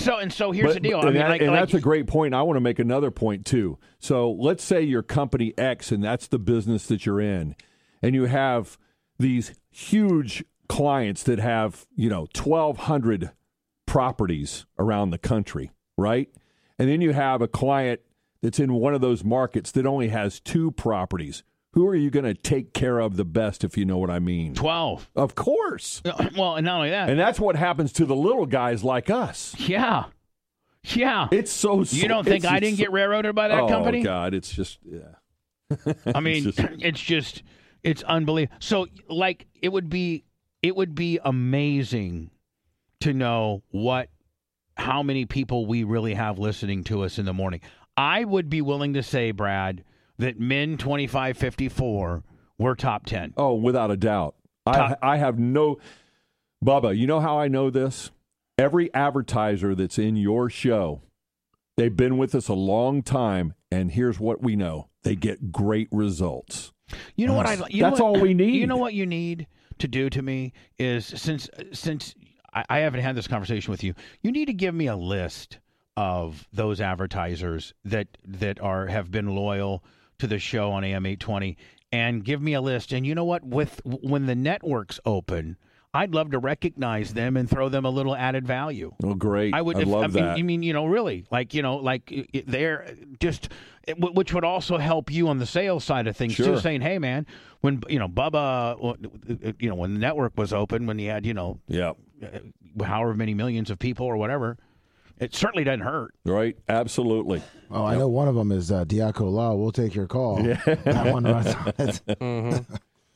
So and so here's But- the deal. And, I mean, that- like, and like, that's a great point. I want to make another point too. So let's say you're company X, and that's the business that you're in, and you have these huge clients that have, you know, twelve hundred properties around the country, right? And then you have a client that's in one of those markets that only has two properties. Who are you going to take care of the best, if you know what I mean? twelve. Of course. Well, and not only that. And that's what happens to the little guys like us. Yeah. Yeah. It's so. You don't think it's- I it's didn't so- get railroaded by that oh, company? Oh, God. It's just, yeah. I mean, It's just- it's just, it's unbelievable. So, like, it would be, it would be amazing to know what, how many people we really have listening to us in the morning. I would be willing to say, Brad, that men twenty-five fifty-four were top ten. Oh, without a doubt. I, Top- I have no. Bubba, you know how I know this? Every advertiser that's in your show, they've been with us a long time, and here's what we know: they get great results. You know what I? You know That's what- all we need. You know what you need to do to me is since since I, I haven't had this conversation with you, you need to give me a list of those advertisers that that are have been loyal to the show on A M eight twenty, and give me a list. And you know what? With when the networks open, I'd love to recognize them and throw them a little added value. Oh, great! I would I'd if, love I mean, that. I mean, you know, really, like, you know, like it- it- they're just, it, w- which would also help you on the sales side of things Sure. too. Saying, hey, man, when you know Bubba, you know, when the network was open, when you had, you know, yeah, however many millions of people or whatever, it certainly doesn't hurt. Right? Absolutely. Oh, I know one of them is uh, Diaco Law. We'll take your call. Yeah. That one runs on it. Mm-hmm.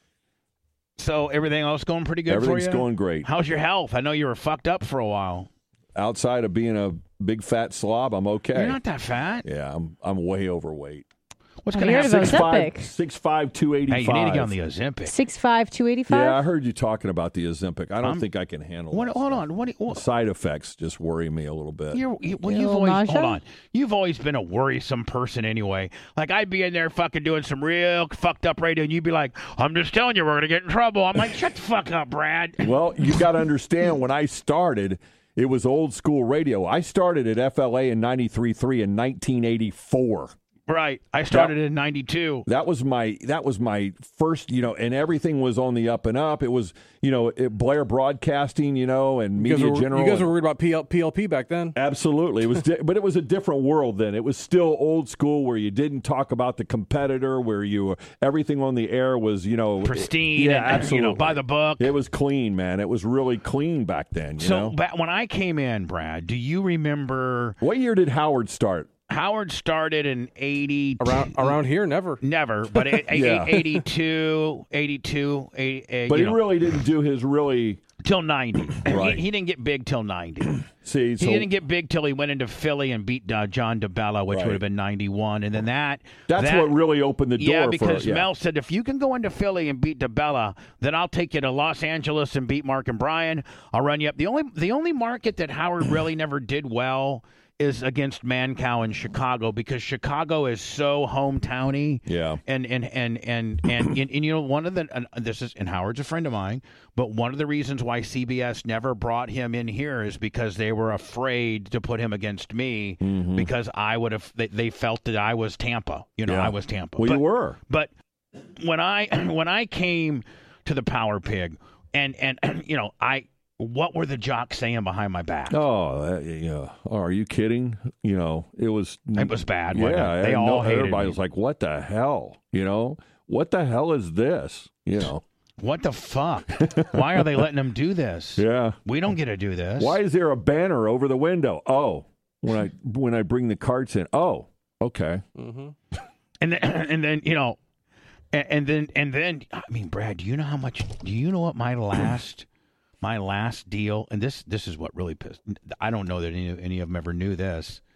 So everything else going pretty good for you? Everything's going great. How's your health? I know you were fucked up for a while. Outside of being a big fat slob, I'm okay. You're not that fat. Yeah, I'm. I'm way overweight. What's I going to heard happen? of Six five, Ozempic. six five, two eighty Hey, five. you need to get on the Ozempic. Six five two eighty five. Yeah, I heard you talking about the Ozempic. I don't I'm- think I can handle What, that hold stuff. on. What? do- what The side effects just worry me a little bit. You're, you, well, You you've little always nausea? hold on. You've always been a worrisome person anyway. Like I'd be in there fucking doing some real fucked up radio, and you'd be like, "I'm just telling you, we're gonna get in trouble." I'm like, "Shut the fuck up, Brad." Well, you got to understand, when I started, it was old school radio. I started at F L A in ninety-three point three in nineteen eighty-four. Right. I started in ninety-two. That was my that was my first, you know, and everything was on the up and up. It was, you know, it, Blair Broadcasting, you know, and You guys, Media were, General. you guys were worried about P L, P L P back then. Absolutely. It was di- but it was a different world then. It was still old school where you didn't talk about the competitor, where you were, everything on the air was, you know, Pristine. Yeah, and, absolutely. You know, by the book. It was clean, man. It was really clean back then, you so know. ba- when I came in, Brad, do you remember What year did Howard start? Howard started in eighty Around around here, never. Never, but a- a- Yeah. eighty-two, eighty-two, eighty, But you he know, really didn't do his really till ninety. Right. He, he didn't get big till ninety. see. He So didn't get big till he went into Philly and beat uh, John DeBella, which Right. would have been ninety-one. And then that. that's that, what really opened the door. Yeah, because for, yeah. Mel said, if you can go into Philly and beat DeBella, then I'll take you to Los Angeles and beat Mark and Brian. I'll run you up. The only the only market that Howard really never did well is against Mancow in Chicago, because Chicago is so hometowny. Yeah. And and and and and, and, and you know, one of the and this is and Howard's a friend of mine, but one of the reasons why C B S never brought him in here is because they were afraid to put him against me, Mm-hmm. because I would have they, they felt that I was Tampa. You know, Yeah. I was Tampa. Well, but, you were. but when I when I came to the Power Pig, and and you know, I what were the jocks saying behind my back? Oh, uh, yeah. Oh, are you kidding? You know, it was. It was bad. wasn't Yeah, it? They and all no, hated everybody me. was like, "What the hell?" You know, what the hell is this? You know, What the fuck? Why are they letting them do this? yeah. We don't get to do this. Why is there a banner over the window? Oh, when I when I bring the carts in. Oh, okay. Mm-hmm. And then, and then you know, and, and then and then I mean, Brad, do you know how much? Do you know what my last my last deal? And this this is what really pissed. I don't know that any any of them ever knew this.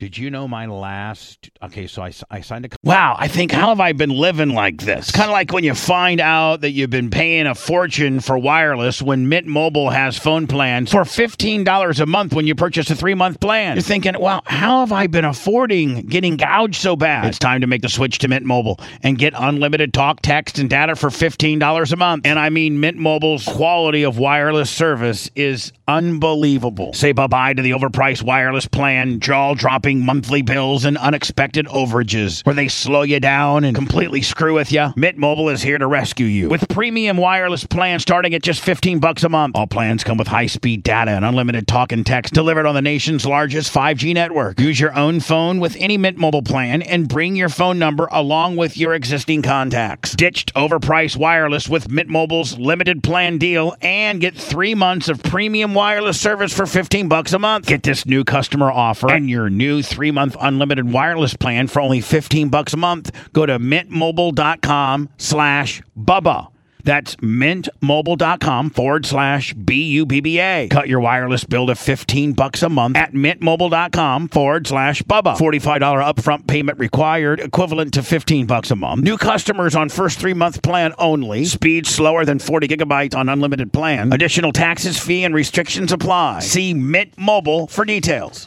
Did you know my last? Okay, so I, I signed a. Wow, I think, how have I been living like this? Kind of like when you find out that you've been paying a fortune for wireless when Mint Mobile has phone plans for fifteen dollars a month when you purchase a three month plan. You're thinking, wow, how have I been affording getting gouged so bad? It's time to make the switch to Mint Mobile and get unlimited talk, text, and data for fifteen dollars a month. And I mean, Mint Mobile's quality of wireless service is unbelievable. Say bye-bye to the overpriced wireless plan, jaw-dropping monthly bills, and unexpected overages where they slow you down and completely screw with you. Mint Mobile is here to rescue you with premium wireless plans starting at just fifteen bucks a month. All plans come with high-speed data and unlimited talk and text delivered on the nation's largest five G network. Use your own phone with any Mint Mobile plan and bring your phone number along with your existing contacts. Ditched overpriced wireless with Mint Mobile's limited plan deal and get three months of premium wireless service for fifteen bucks a month. Get this new customer offer and your new three-month unlimited wireless plan for only fifteen bucks a month. Go to mintmobile.com slash Bubba. That's mintmobile.com forward slash B U B B A. Cut your wireless bill to fifteen bucks a month at mintmobile.com forward slash Bubba. forty-five dollars upfront payment required, equivalent to fifteen bucks a month. New customers on first three-month plan only. Speed slower than forty gigabytes on unlimited plan. Additional taxes, fee, and restrictions apply. See Mint Mobile for details.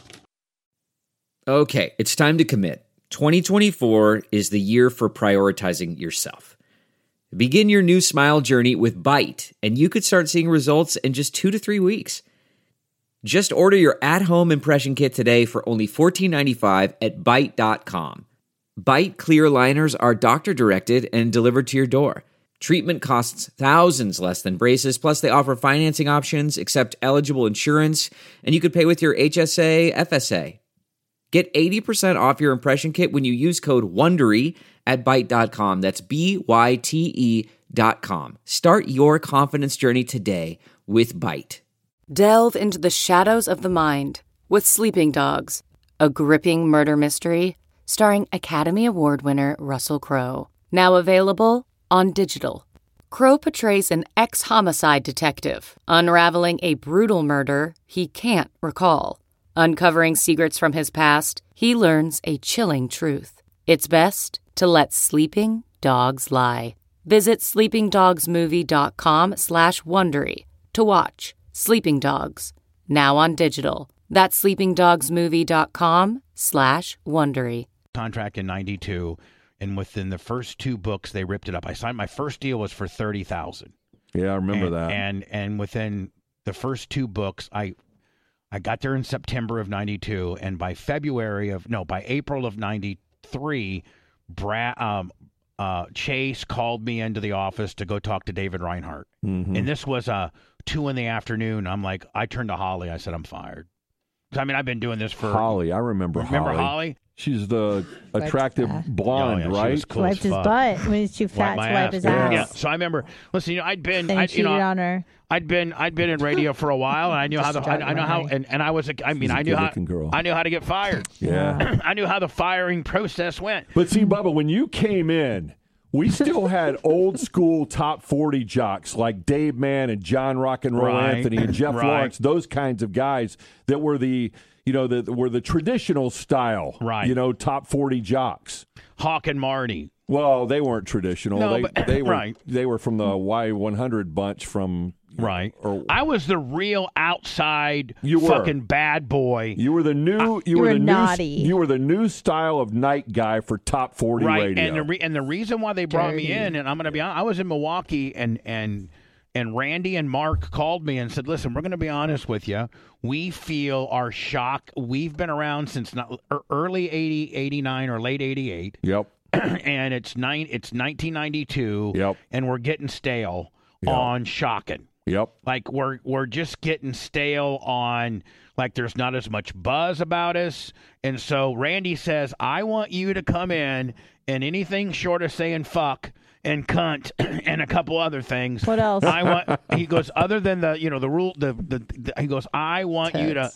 Okay, it's time to commit. twenty twenty-four is the year for prioritizing yourself. Begin your new smile journey with Byte, and you could start seeing results in just two to three weeks. Just order your at-home impression kit today for only fourteen ninety-five at byte dot com. Byte clear liners are doctor-directed and delivered to your door. Treatment costs thousands less than braces, plus they offer financing options, accept eligible insurance, and you could pay with your H S A, F S A. Get eighty percent off your impression kit when you use code WONDERY at byte dot com. That's B Y T E dot com. Start your confidence journey today with Byte. Delve into the shadows of the mind with Sleeping Dogs, a gripping murder mystery starring Academy Award winner Russell Crowe. Now available on digital. Crowe portrays an ex-homicide detective unraveling a brutal murder he can't recall. Uncovering secrets from his past, he learns a chilling truth. It's best to let sleeping dogs lie. Visit sleepingdogsmovie.com slash Wondery to watch Sleeping Dogs, now on digital. That's sleepingdogsmovie.com slash Wondery. Contract in ninety-two, and within the first two books, they ripped it up. I signed my first deal was for thirty thousand dollars. Yeah, I remember and, that. And and within the first two books, I I got there in September of ninety-two, and by February of, no, by April of ninety-three, Brad, um, uh, Chase called me into the office to go talk to David Reinhardt. Mm-hmm. And this was uh, two in the afternoon. I'm like, I turned to Holly. I said, I'm fired. 'Cause, I mean, I've been doing this for... Holly, I remember, remember Holly. Holly? She's the attractive blonde, oh, yeah, right? Cool Wiped his butt when he's too fat to wipe his ass. Yeah. So I remember. Listen, you know, I'd been, And he I'd, you know, cheated on her. I'd been, I'd been in radio for a while, and I knew how the, I, I know how, and, and I was, a, I mean, She's a I knew how, good-looking girl. I knew how to get fired. Yeah. I knew how the firing process went. But see, Bubba, when you came in, we still had old school top forty jocks like Dave Mann and John Rock and Roll Right. Anthony and Jeff Right. Lawrence, those kinds of guys that were the, you know, the were the traditional style, Right. you know, top forty jocks. Hawk and Marty. Well, they weren't traditional. No, they, but- they were right. they were from the Y one hundred bunch from Right. Or, I was the real outside You were. fucking bad boy. You were the new. You, You were were the naughty. new. You were the new style of night guy for top forty Right. radio. And the re- and the reason why they brought me Dirty. in, and I'm going to be honest, I was in Milwaukee, and and and Randy and Mark called me and said, "Listen, we're going to be honest with you. We feel our shock. We've been around since not, early eighty, eighty-nine, or late eighty-eight, Yep. and it's nine. It's nineteen ninety-two. Yep. And we're getting stale Yep. on shocking. Yep. Like we're we're just getting stale on, like there's not as much buzz about us. And so Randy says, I want you to come in and anything short of saying fuck and cunt and a couple other things. What else? I want he goes, other than the you know the rule the, the, the he goes, I want you to Tits.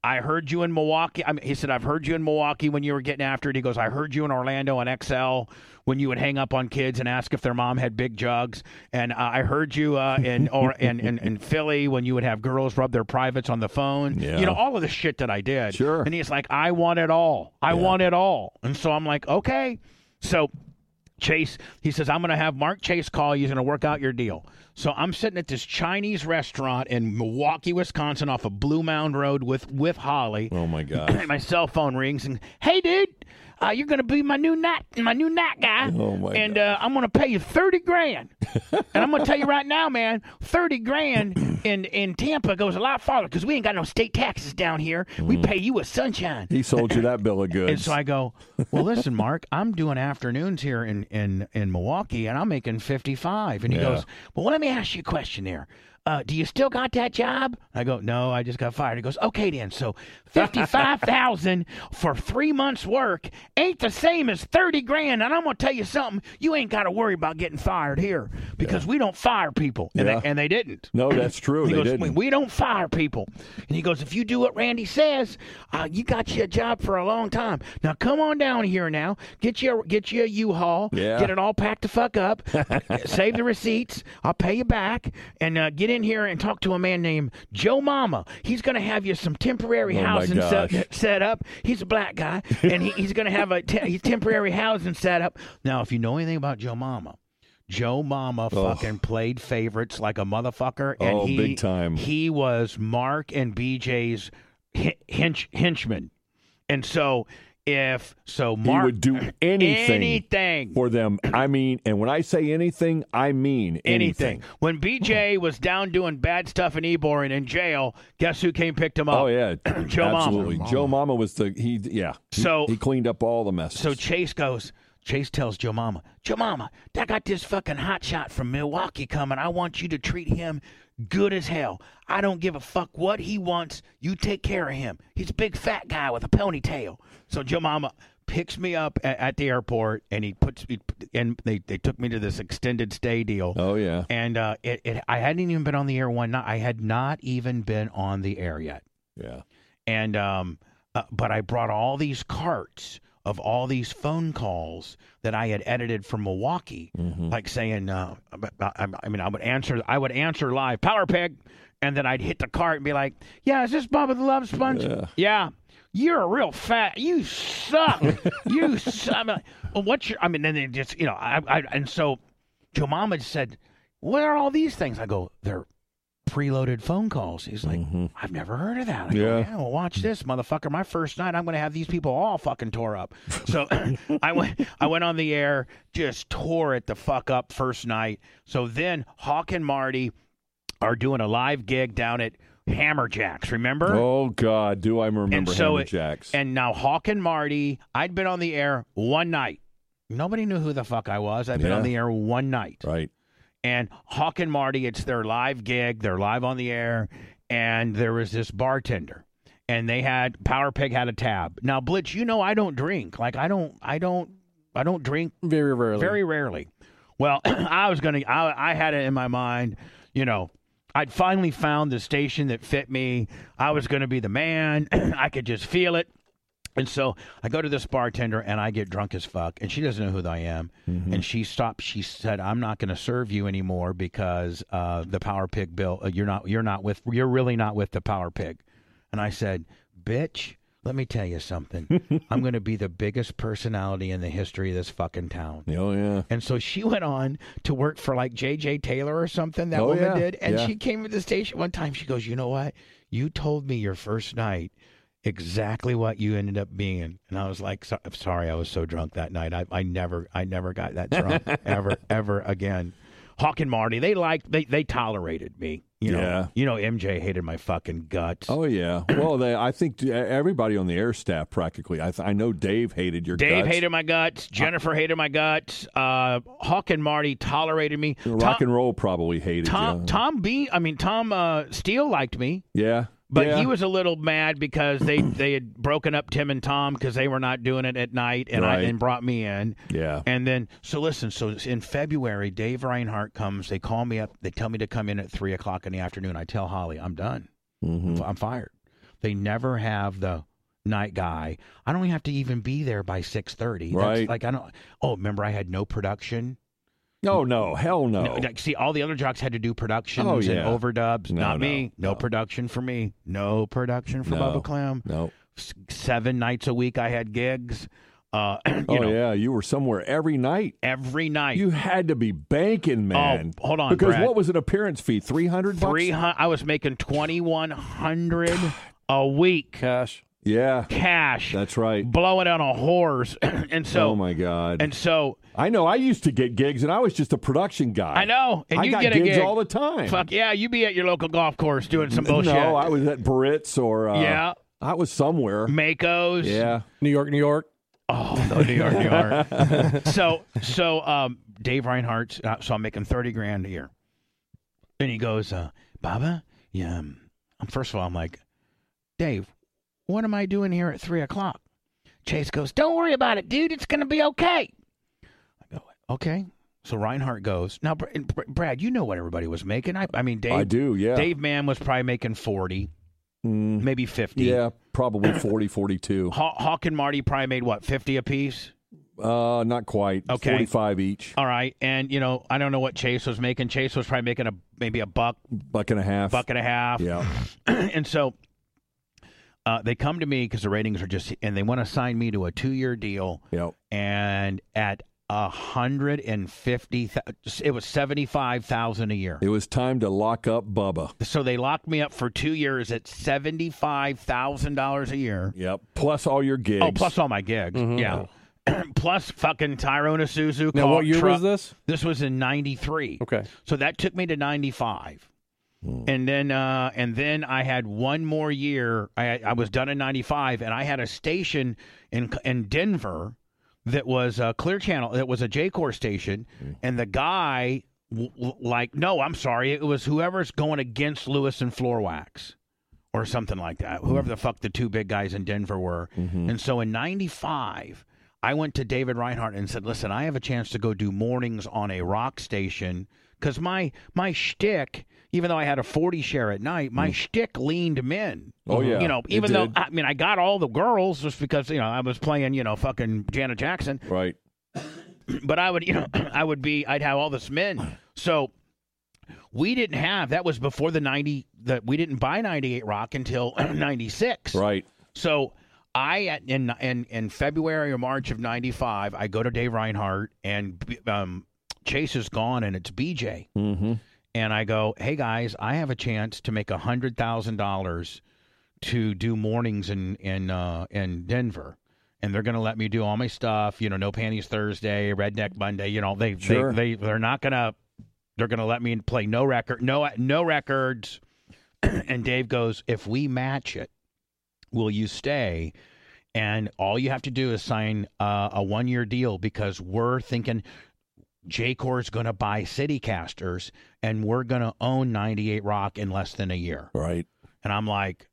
I heard you in Milwaukee. I mean, he said, I've heard you in Milwaukee when you were getting after it. He goes, I heard you in Orlando on X L when you would hang up on kids and ask if their mom had big jugs. And uh, I heard you uh, in, or, in, in in Philly when you would have girls rub their privates on the phone. Yeah. You know, all of the shit that I did. Sure. And he's like, I want it all. I Yeah. want it all. And so I'm like, okay. So Chase, he says, I'm going to have Mark Chase call you. He's going to work out your deal. So I'm sitting at this Chinese restaurant in Milwaukee, Wisconsin, off of Blue Mound Road with, with Holly. Oh, my gosh. My cell phone rings, and, hey, dude, uh, you're going to be my new night, my new night guy. Oh, my And uh, I'm going to pay you thirty grand. And I'm going to tell you right now, man, thirty grand in, in Tampa goes a lot farther because we ain't got no state taxes down here. We pay you with sunshine. He sold you that bill of goods. And so I go, well, listen, Mark, I'm doing afternoons here in, in, in Milwaukee, and I'm making fifty-five. And he Yeah. goes, well, let me ask you a question there. Uh, do you still got that job? I go, no, I just got fired. He goes, okay, then. So fifty-five thousand for three months' work ain't the same as thirty grand. And I'm going to tell you something. You ain't got to worry about getting fired here because we don't fire people. And, Yeah. they, and they didn't. No, that's true. He They goes, didn't. we, we don't fire people. And he goes, if you do what Randy says, uh, you got you a job for a long time. Now come on down here now. Get you a, get you a U-Haul. Yeah. Get it all packed the fuck up. Save the receipts. I'll pay you back. And uh, get in here and talk to a man named Joe Mama. He's going to have you some temporary Oh, my housing set, gosh. set up. He's a black guy. And he, he's going to have a te- temporary housing set up. Now, if you know anything about Joe Mama, Joe Mama Oh. fucking played favorites like a motherfucker. And Oh, he, big time. He was Mark and B J's hin- hinch, henchman. And so if so Mark he would do anything, anything for them. I mean, and when I say anything, I mean anything. anything. When B J was down doing bad stuff in Ybor and in jail, guess who came picked him up? Oh yeah, Joe Mama. absolutely. Joe Mama was the he. Yeah. He- So- he cleaned up all the messes. So Chase goes, Chase tells Joe Mama, Joe Mama, I got this fucking hotshot from Milwaukee coming. I want you to treat him good as hell. I don't give a fuck what he wants. You take care of him. He's a big fat guy with a ponytail. So Joe Mama picks me up at, at the airport, and he puts me, and they, they took me to this extended stay deal. Oh yeah. And uh, it, it I hadn't even been on the air one night. I had not even been on the air yet. Yeah. And um, uh, but I brought all these carts of all these phone calls that I had edited from Milwaukee, Mm-hmm. like saying, uh, I, I mean, I would answer, I would answer live, Power Pig, and then I'd hit the cart and be like, "Yeah, is this Bubba the Love Sponge? Yeah. Yeah. You're a real fat. You suck. you suck." I'm like, well, what's your? I mean, then they just, you know, I, I and so Joe Mama said, "What are all these things?" I go, "They're preloaded phone calls." He's like, Mm-hmm. "I've never heard of that." I go, Yeah. yeah, well, watch this, motherfucker. My first night, I'm going to have these people all fucking tore up. So I went, I went on the air, just tore it the fuck up first night. So then Hawk and Marty are doing a live gig down at Hammerjacks. Remember? Oh God, do I remember and so it- Hammerjacks? and now Hawk and Marty, I'd been on the air one night. Nobody knew who the fuck I was. I'd been Yeah. on the air one night. Right. And Hawk and Marty, it's their live gig. They're live on the air. And there was this bartender. And they had, Power Pig had a tab. Now, Blitz, you know I don't drink. Like, I don't, I don't, I don't drink Very rarely. very rarely. Well, I was going to, I I had it in my mind, you know, I'd finally found the station that fit me. I was going to be the man. I could just feel it. And so I go to this bartender and I get drunk as fuck, and she doesn't know who I am. Mm-hmm. And she stopped. She said, "I'm not going to serve you anymore because uh, the Power Pig bill. Uh, you're not. You're not with. You're really not with the Power Pig." And I said, "Bitch, let me tell you something. I'm going to be the biggest personality in the history of this fucking town." Oh yeah. And so she went on to work for like J J Taylor or something. That Oh, woman yeah. did. And Yeah. she came to the station one time. She goes, "You know what? You told me your first night exactly what you ended up being." And I was like, so, sorry, I was so drunk that night. I, I never, I never got that drunk ever, ever again. Hawk and Marty, they liked, they, they tolerated me. You know, Yeah. you know, M J hated my fucking guts. Oh yeah. Well, they, I think everybody on the air staff practically. I, th- I know Dave hated your Dave guts. hated my guts. Jennifer hated my guts. Uh, Hawk and Marty tolerated me. Rock Tom, and roll probably hated Tom, you. Tom B. I mean, Tom uh, Steele liked me. Yeah. But yeah. he was a little mad because they, they had broken up Tim and Tom because they were not doing it at night, and I Right. and brought me in. Yeah. And then, so listen, so in February, Dave Reinhardt comes. They call me up. They tell me to come in at three o'clock in the afternoon. I tell Holly, I'm done. Mm-hmm. I'm fired. They never have the night guy. I don't have to even be there by six thirty. Right. That's like I don't. Oh, remember I had no production. No, no, hell no. no. See, all the other jocks had to do productions oh, yeah. and overdubs. No, Not no, me. No, no production for me. No production for no, Bubba Clem. No. S- seven nights a week I had gigs. Uh, you oh, know, yeah. You were somewhere every night. Every night. You had to be banking, man. Oh, hold on, Because Brad. what was an appearance fee? three hundred bucks? three hundred I was making twenty-one hundred a week. Cash. Yeah. Cash. That's right. Blowing on a horse. and so Oh, my God. And so I know. I used to get gigs, and I was just a production guy. I know. And I you got get a gigs gig all the time. Fuck yeah, you be at your local golf course doing some bullshit. No, I was at Brits or uh, yeah. I was somewhere. Mako's. Yeah. New York, New York. Oh, no, New York, New York. so, so um, Dave Reinhardt, uh, so I'm making thirty grand a year. And he goes, uh, Baba, yeah. Um, first of all, I'm like, Dave, what am I doing here at three o'clock? Chase goes, don't worry about it, dude. It's going to be okay. I go, okay. So Reinhardt goes, now, Brad, you know what everybody was making. I, I mean, Dave. I do, yeah. Dave Mann was probably making forty. Mm, maybe fifty. Yeah, probably forty, forty-two. Haw- Hawk and Marty probably made, what, fifty apiece? Uh, not quite. Okay. forty-five each. All right. And, you know, I don't know what Chase was making. Chase was probably making a maybe a buck. Buck and a half. Buck and a half. Yeah. And so uh, they come to me because the ratings are just, and they want to sign me to a two-year deal. Yep. And at a hundred and fifty, it was seventy-five thousand a year. It was time to lock up Bubba. So they locked me up for two years at seventy-five thousand dollars a year. Yep. Plus all your gigs. Oh, plus all my gigs. Mm-hmm. Yeah. Plus fucking Tyrone Isuzu. Now, what year truck. was this? This was in ninety-three. Okay. So that took me to ninety-five. Hmm. And then uh, and then I had one more year. I, I was done in ninety-five, and I had a station in in Denver that was a Clear Channel. That was a J-Core station, hmm. and the guy, w- w- like, no, I'm sorry. It was whoever's going against Lewis and Floor Wax. Or something like that. Hmm. Whoever the fuck the two big guys in Denver were. Mm-hmm. And so in ninety-five, I went to David Reinhardt and said, listen, I have a chance to go do mornings on a rock station because my my shtick, even though I had a forty share at night, my mm. shtick leaned men. Oh, yeah. You know, even though, I mean, I got all the girls just because, you know, I was playing, you know, fucking Janet Jackson. Right. But I would, you know, I would be, I'd have all this men. So we didn't have, that was before the ninety, that we didn't buy ninety-eight Rock until ninety-six. Right. So I, in, in in February or March of ninety-five, I go to Dave Reinhardt, and um, Chase is gone, and it's B J. Mm-hmm. And I go, hey, guys, I have a chance to make one hundred thousand dollars to do mornings in, in, uh, in Denver. And they're going to let me do all my stuff, you know, No Panties Thursday, Redneck Monday. You know, they, sure. they, they, they're not going to, they're going to let me play no record, no, no records. And Dave goes, if we match it, will you stay? And all you have to do is sign uh, a one-year deal because we're thinking J-Core is going to buy CityCasters, and we're going to own ninety-eight Rock in less than a year. Right. And I'm like,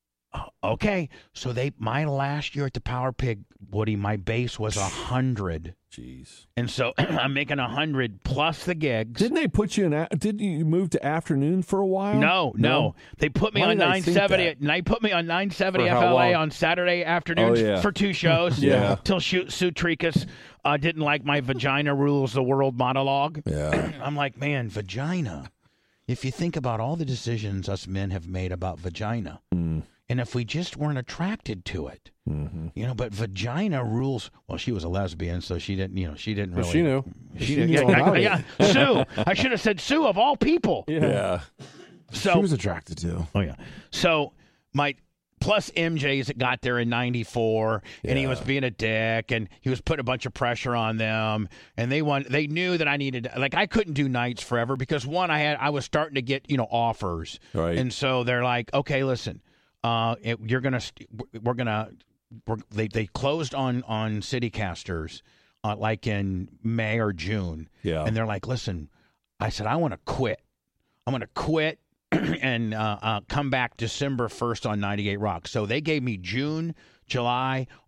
okay. So they my last year at the Power Pig, Woody, my base was one hundred. Jeez. And so I'm making one hundred plus the gigs. Didn't they put you in? A, didn't you move to afternoon for a while? No, no. no. They put me Why on nine seventy. And they put me on nine seventy F L A on Saturday afternoons oh, yeah. for two shows. yeah. Till Sue Tricus uh, didn't like my vagina rules the world monologue. Yeah. I'm like, man, vagina. If you think about all the decisions us men have made about vagina, mm. and if we just weren't attracted to it, mm-hmm. you know, but vagina rules. Well, she was a lesbian, so she didn't, you know, she didn't really. Well, she knew. She, she didn't. knew Yeah, all I, yeah. Sue. I should have said Sue of all people. Yeah. yeah. So she was attracted to. Oh yeah. So my plus M J's that got there in ninety-four, yeah. and he was being a dick, and he was putting a bunch of pressure on them, and they want they knew that I needed, like, I couldn't do nights forever because one, I had I was starting to get, you know, offers, right, and so they're like, okay, listen, uh, it, you're gonna we're gonna we're, they they closed on on CityCasters, uh, like in May or June, yeah, and they're like, listen, I said I want to quit, I'm gonna quit. and uh, uh, come back December first on ninety-eight Rock. So they gave me June, July,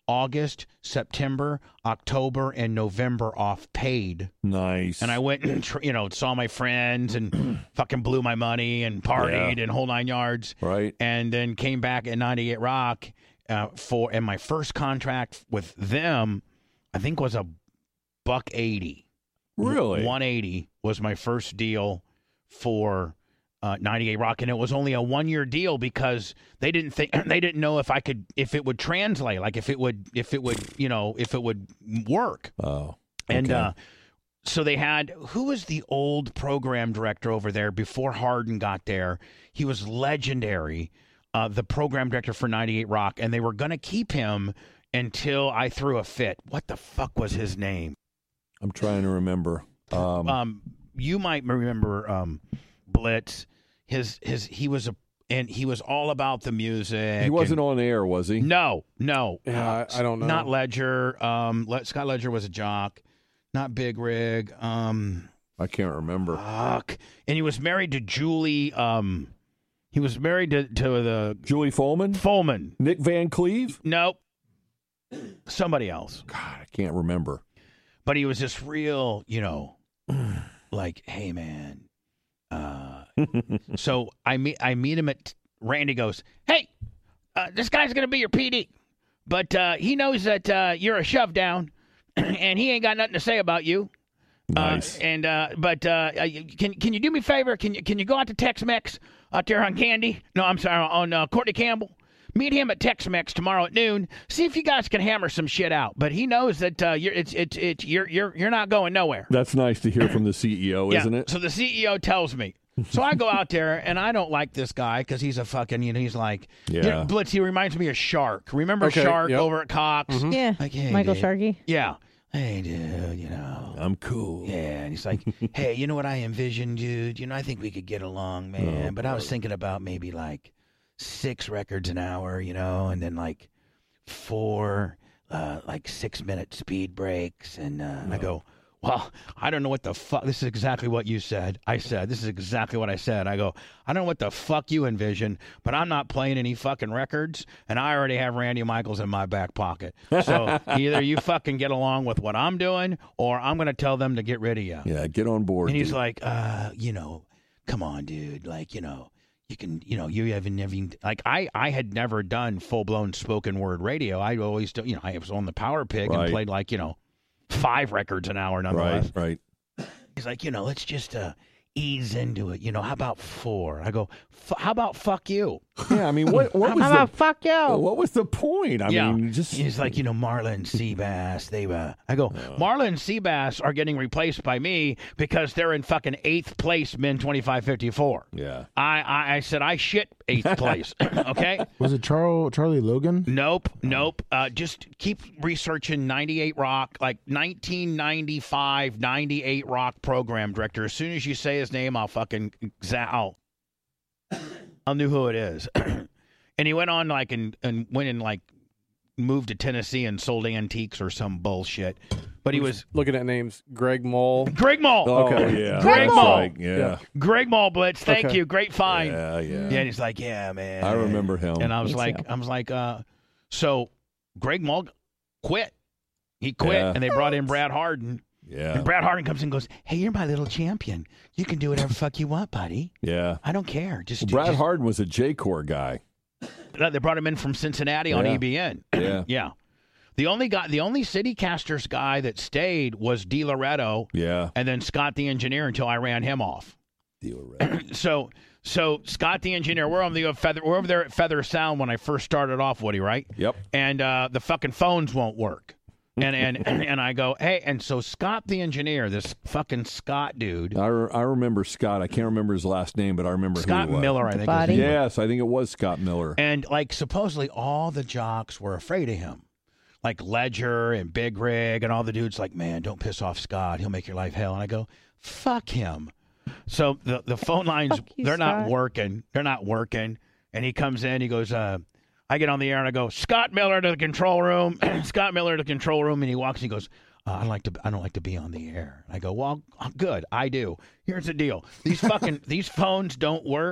August, September, October, and November off paid. Nice. And I went and, tr- you know, saw my friends and fucking blew my money and partied Yeah. and whole nine yards. Right. And then came back at ninety-eight Rock uh, for, and my first contract with them, I think was a buck eighty. Really? one eighty was my first deal for uh, ninety-eight Rock, and it was only a one-year deal because they didn't think they didn't know if I could if it would translate, like if it would if it would you know if it would work. Oh, and okay. uh, so they had who was the old program director over there before Harden got there? He was legendary, uh, the program director for ninety-eight Rock, and they were going to keep him until I threw a fit. What the fuck was his name? I'm trying to remember. Um, um, you might remember um, Blitz. His his he was a and he was all about the music. he wasn't and, on air, was he? No, no. Yeah, uh, I, I don't know. Not Ledger. Um, Le- Scott Ledger was a jock. Not Big Rig. Um, I can't remember. fuck. And he was married to Julie. Um, he was married to to the Julie Folman? Folman. Nick Van Cleve? Nope. Somebody else. God, I can't remember. But he was just real, you know, like, hey man. Uh, so I meet I meet him at Randy goes, hey, uh, this guy's gonna be your P D, but uh, he knows that uh, you're a shove down, and he ain't got nothing to say about you. Nice. Uh, and uh, but uh, can can you do me a favor? Can you can you go out to Tex-Mex out there on Candy? No, I'm sorry, on uh, Courtney Campbell. Meet him at Tex-Mex tomorrow at noon. See if you guys can hammer some shit out. But he knows that uh, you're it's it's it's you're you're you're not going nowhere. That's nice to hear from the C E O, Yeah. isn't it? So the C E O tells me. So I go out there and I don't like this guy because he's a fucking you know he's like Yeah. you know, Blitz. He reminds me of Shark. Remember Okay, Shark yep. over at Cox? Mm-hmm. Yeah. Like, hey, Michael dude. Sharkey. Yeah. Hey, dude. You know. I'm cool. Yeah, and he's like, hey, you know what I envisioned, dude? You know, I think we could get along, man. Oh, but I was thinking about maybe like six records an hour, you know, and then like four, uh, like six minute speed breaks. And uh, I go, well, I don't know what the fuck. This is exactly what you said. I said, this is exactly what I said. I go, I don't know what the fuck you envision, but I'm not playing any fucking records, and I already have Randy Michaels in my back pocket. So either you fucking get along with what I'm doing, or I'm going to tell them to get rid of you. Yeah, get on board. And he's dude. like, uh, you know, come on, dude. Like, you know, you can, you know, you haven't never, like, I, I had never done full blown spoken word radio. I always do, you know, I was on the Power Pig Right. and played like, you know, five records an hour nonetheless. Right, right. He's like, you know, let's just uh, ease into it. You know, how about four? I go, F- how about fuck you? Yeah, I mean, what, what was How about the, fuck you? what was the point? I yeah. mean, just He's like, you know, Marla and Seabass. They, uh, I go, Marla and Seabass are getting replaced by me because they're in fucking eighth place, men twenty-five fifty-four. yeah. I, I, I said I shit eighth place. Okay. Was it Charles Charlie Logan? Nope, nope. Uh, just keep researching ninety-eight Rock, like nineteen ninety-five, ninety-eight Rock program director. As soon as you say his name, I'll fucking za- I'll, I'll know who it is. And he went on like and and went and like moved to Tennessee and sold antiques or some bullshit. But he was looking at names. Greg Mole. Greg Mole. Oh, Okay. yeah. Greg That's Mole. right, Yeah. Yeah. Greg Mole Blitz. Thank Okay. you. Great find. Yeah, yeah. Yeah, and he's like, yeah, man. I remember him. And I was Me like, too. I was like, uh, so Greg Mull quit. He quit, Yeah. and they brought in Brad Harden. Yeah. And Brad Harden comes in and goes, hey, you're my little champion. You can do whatever fuck you want, buddy. Yeah. I don't care. Just Well, Brad just, Harden was a J-Core guy. They brought him in from Cincinnati on Yeah. E B N. Yeah. Yeah. The only guy, the only City Casters guy that stayed was D. Loretto, Yeah. and then Scott the Engineer until I ran him off. so, so Scott the Engineer, we're over the feather, we're over there at Feather Sound when I first started off, Woody, right? Yep. And uh, the fucking phones won't work. And and and I go, hey, and so Scott the Engineer, this fucking Scott dude, I, re- I remember Scott. I can't remember his last name, but I remember Scott who he was. Miller, I think. Body. His name was. Yes, I think it was Scott Miller. And like supposedly all the jocks were afraid of him. Like Ledger and Big Rig and all the dudes like, man, don't piss off Scott. He'll make your life hell. And I go, fuck him. So the the phone lines, Fuck you, they're not Scott. working. They're not working. And he comes in, he goes, uh, I get on the air and I go, Scott Miller to the control room. Scott Miller to the control room. And he walks and he goes, uh, I like to I don't like to be on the air. I go, well, good, I do. Here's the deal. These fucking these phones don't work.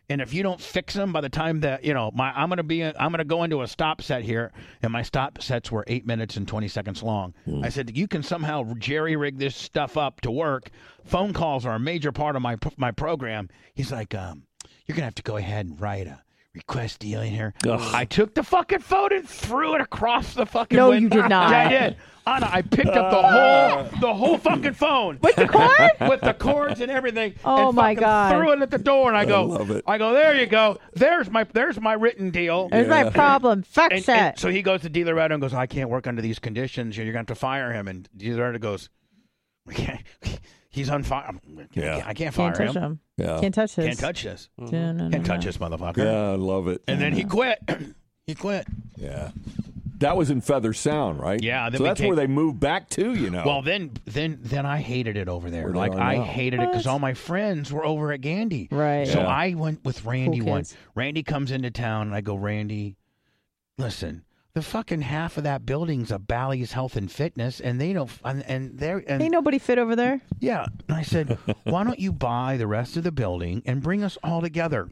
And if you don't fix them by the time that, you know, my I'm going to be, I'm going to go into a stop set here, and my stop sets were eight minutes and twenty seconds long. Mm. I said, you can somehow jerry rig this stuff up to work. Phone calls are a major part of my my program. He's like, um, you're going to have to go ahead and write a request dealing here. Ugh. I took the fucking phone and threw it across the fucking no, window. No, you did not. Yeah, I did. Anna, I picked up the whole the whole fucking phone. With the cord? With the cords and everything. Oh, and my God. Threw it at the door, and I go, I love it. I go, there you go. There's my there's my written deal. There's yeah. my problem. Fix and, it. And so he goes to Di Loretto and goes, I can't work under these conditions. You're going to have to fire him. And Di Loretto goes, we can't. He's on fire. Yeah. I can't fire can't touch him. him. Yeah. Can't touch this. Can't touch this. Mm-hmm. No, no, no, can't no. touch this motherfucker. Yeah, I love it. And then he quit. he quit. Yeah. That was in Feather Sound, right? Yeah. So that's came, where they moved back to, you know. Well, then then, then I hated it over there. Where like, I hated what? it because all my friends were over at Gandy. Right. So yeah. I went with Randy cool once. Randy comes into town, and I go, Randy, listen, the fucking half of that building's a Bally's Health and Fitness, and they don't, and, and they're, and ain't nobody fit over there. Yeah. And I said, why don't you buy the rest of the building and bring us all together?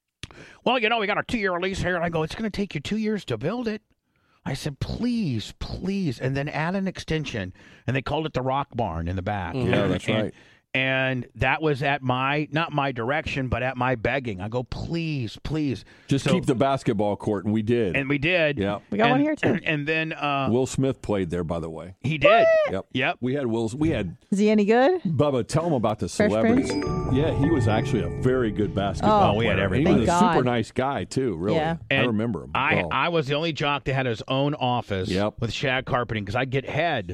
Well, you know, we got a two-year lease here. And I go, it's going to take you two years to build it. I said, please, please. And then add an extension. And they called it the Rock Barn in the back. Mm-hmm. Yeah, that's and, right. And that was at my, not my direction, but at my begging. I go, please, please. Just so, keep the basketball court, and we did. And we did. Yeah. We got and, one here, too. And then... Uh, Will Smith played there, by the way. He did. Yep. Yep. We had Will's. We had... Is he any good? Bubba, tell him about the Fresh celebrities. Prince? Yeah, he was actually a very good basketball Oh, we had player. everything. He was Thank a God. super nice guy, too, really. Yeah. I And remember him. I, well. I was the only jock that had his own office Yep. with shag carpeting because I'd get head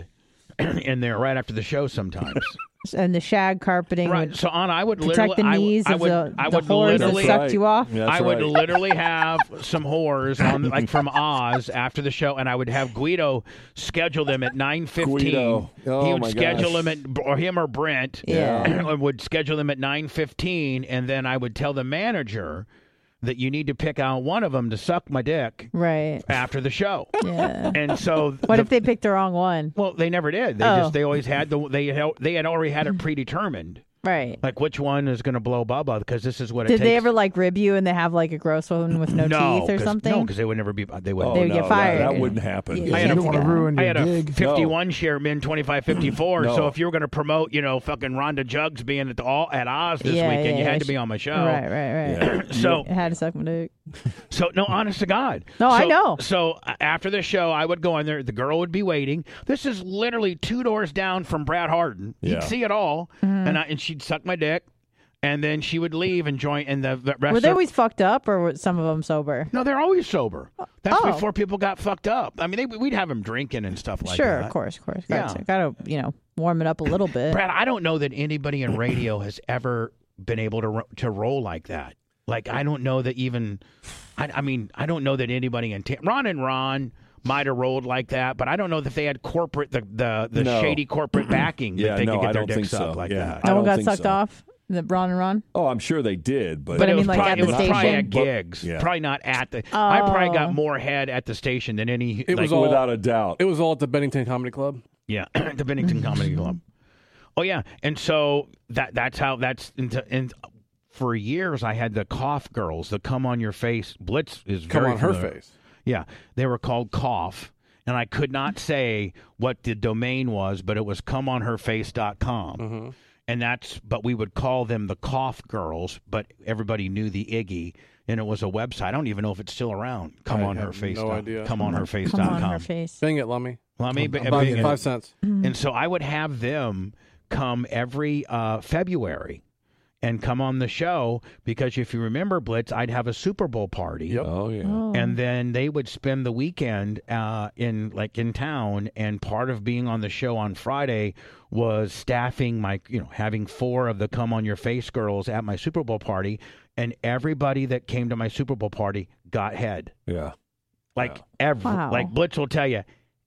in there right after the show sometimes. And the shag carpeting Right. would So, Anna, I would protect literally... the knees I, I of would, the, I the would whores that literally... sucked right. you off. That's I would right. literally have some whores on, like from Oz after the show, and I would have Guido schedule them at nine fifteen. Guido. Oh, he would my schedule gosh. them at, or him or Brent. Yeah. would schedule them at nine fifteen, and then I would tell the manager that you need to pick out one of them to suck my dick Right. after the show. Yeah. And so, What the, if they picked the wrong one? well, they never did. They Oh. just they always had the they had, they had already had it predetermined. Right. Like which one is going to blow Bubba because this is what it Did takes. they ever like rib you and they have like a gross one with no, no, teeth or 'cause- something? No, because they would never be. They would. Oh, They would no, get fired. That, that wouldn't happen. Yeah. I You had don't a- want to ruin I your had a gig. fifty-one share min twenty-five fifty-four. No. So if you were going to promote, you know, fucking Rhonda Jugs being at the all at Oz this Yeah, weekend, yeah, you had yeah. to be on my show. Right, right, right. Yeah. So I had to suck my dick. So, no, honest to God. No, so, I know. So, uh, after the show, I would go in there. The girl would be waiting. This is literally two doors down from Brad Harden. Yeah. He'd see it all, Mm-hmm. and I, and she'd suck my dick, and then she would leave and join. And the, the rest Were they of, always fucked up or were some of them sober? No, they're always sober. That's Oh. before people got fucked up. I mean, they, we'd have them drinking and stuff like sure, that. of course, of course. Yeah. Gotta, gotta, you know, warm it up a little bit. Brad, I don't know that anybody in radio has ever been able to ro- to roll like that. Like, I don't know that even, I, I mean, I don't know that anybody in, ta- Ron and Ron might have rolled like that, but I don't know that they had corporate, the the, the No. shady corporate backing Yeah, that they no, could get I their don't dick think sucked so. like Yeah. that. I no one don't got think sucked so. off? The Ron and Ron? Oh, I'm sure they did, but, But I it mean, was like, probably, at it the was probably station? at gigs, Yeah. probably not at the. I probably Oh. got more head at the station than any. It like, was all- without a doubt. It was all at the Bennington Comedy Club. Yeah, the Bennington Comedy Club. Oh yeah, and so that that's how that's into and for years I had the cough girls, the come on your face. Blitz is Come very on her familiar. face. Yeah, they were called cough, and I could not say what the domain was, but it was come on her face dot com. Mm-hmm. And that's, but we would call them the cough girls, but everybody knew the Iggy, and it was a website. I don't even know if it's still around. Come I on her have face. no idea. Come on her face Come dot on com. her face. Bing it, Lummy. Well, I mean, I'll buy you five cents. And so I would have them come every uh, February and come on the show because if you remember, Blitz, I'd have a Super Bowl party. Yep. Oh, yeah. Oh. And then they would spend the weekend uh, in like in town, and part of being on the show on Friday was staffing my, you know, having four of the Come On Your Face girls at my Super Bowl party, and everybody that came to my Super Bowl party got head. Yeah. Like every, Wow. like Blitz will tell you,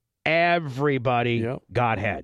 everybody Yep. got head,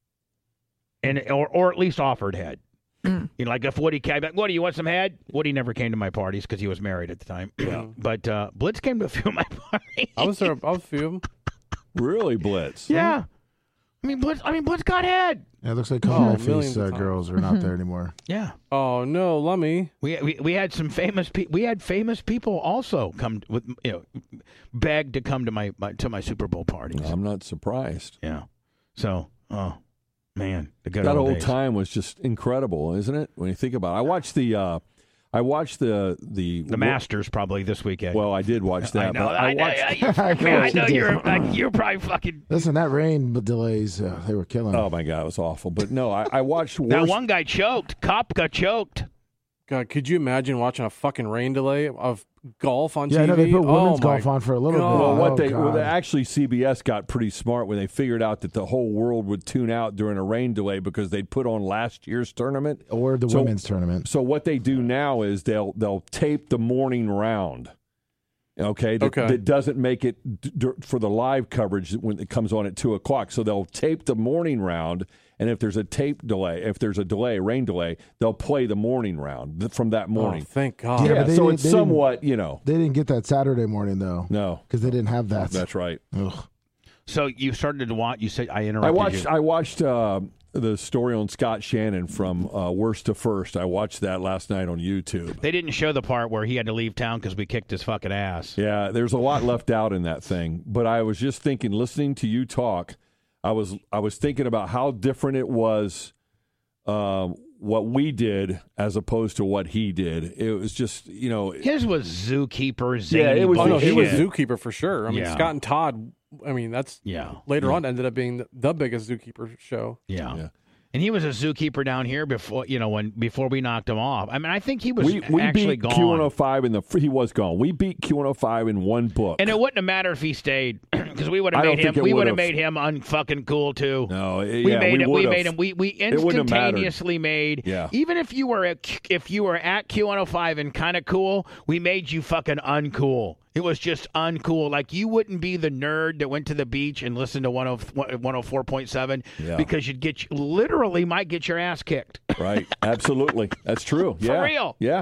and or or at least offered head. Mm. You know, like if Woody came back, Woody, you want some head? Woody never came to my parties because he was married at the time. Yeah. But uh, Blitz came to a few of my parties. I was there. I was a few of them. Really, Blitz? Yeah. I mean, Blitz. I mean, Blitz got head. Yeah, it looks like Cover Oh, My Face millions uh, of times. girls are not there anymore. Yeah. Oh no, Lummy. We, we we had some famous pe- we had famous people also come with you know beg to come to my, my to my Super Bowl parties. I'm not surprised. Yeah. So, oh man, the good that old old days. time was just incredible, isn't it? When you think about it, I watched the, uh, I watched the the The Masters probably this weekend. Well, I did watch that. I know. but I, I know. watched. yeah, I you- man, I know know you you're did. like you're probably fucking. Listen, that rain delays, uh, they were killing. Oh my god, it was awful. But no, I, I watched. That worst- one guy choked. Cop got choked. God, could you imagine watching a fucking rain delay of golf on Yeah, I T V? know they put women's oh golf my on for a little God. bit. Well, what Oh, they, well, God. they actually C B S got pretty smart when they figured out that the whole world would tune out during a rain delay because they'd put on last year's tournament or the So- women's tournament. So what they do now is they'll they'll tape the morning round. Okay, that, Okay. that doesn't make it d- d- for the live coverage when it comes on at two o'clock. So they'll tape the morning round, and if there's a tape delay, if there's a delay, rain delay, they'll play the morning round th- from that morning. Oh, thank God. Yeah, but they so didn't- it's they didn't- somewhat, you know. They didn't get that Saturday morning though. No, because they didn't have that. that's right. Ugh. So you started to watch. You said I interrupted I watched. you. I watched uh, the story on Scott Shannon from uh, Worst to First. I watched that last night on YouTube. They didn't show the part where he had to leave town because we kicked his fucking ass. Yeah, there's a lot left out in that thing. But I was just thinking, listening to you talk, I was I was thinking about how different it was, uh, what we did as opposed to what he did. It was just, you know, His was zookeeper. Zany Yeah, it was- Oh no, he was bullshit. zookeeper for sure. I mean, Yeah. Scott and Todd. I mean, that's Yeah. later on ended up being the, the biggest zookeeper show. Yeah. Yeah. And he was a zookeeper down here before you know when before we knocked him off. I mean, I think he was we, we actually beat gone. Q one oh five in the. He was gone. We beat Q one oh five in one book. And it wouldn't have mattered if he stayed because we would have I don't made him. think it We would have would've. made him unfucking cool too. no, it- We yeah, made we him. We would've. made him. We we It wouldn't have mattered. instantaneously made. Yeah. Even if you were at, if you were at Q one oh five and kind of cool, we made you fucking uncool. It was just uncool. Like you wouldn't be the nerd that went to the beach and listened to one oh four point seven Yeah. because you'd get you, literally might get your ass kicked. Right. Absolutely. That's true. For yeah. real. Yeah.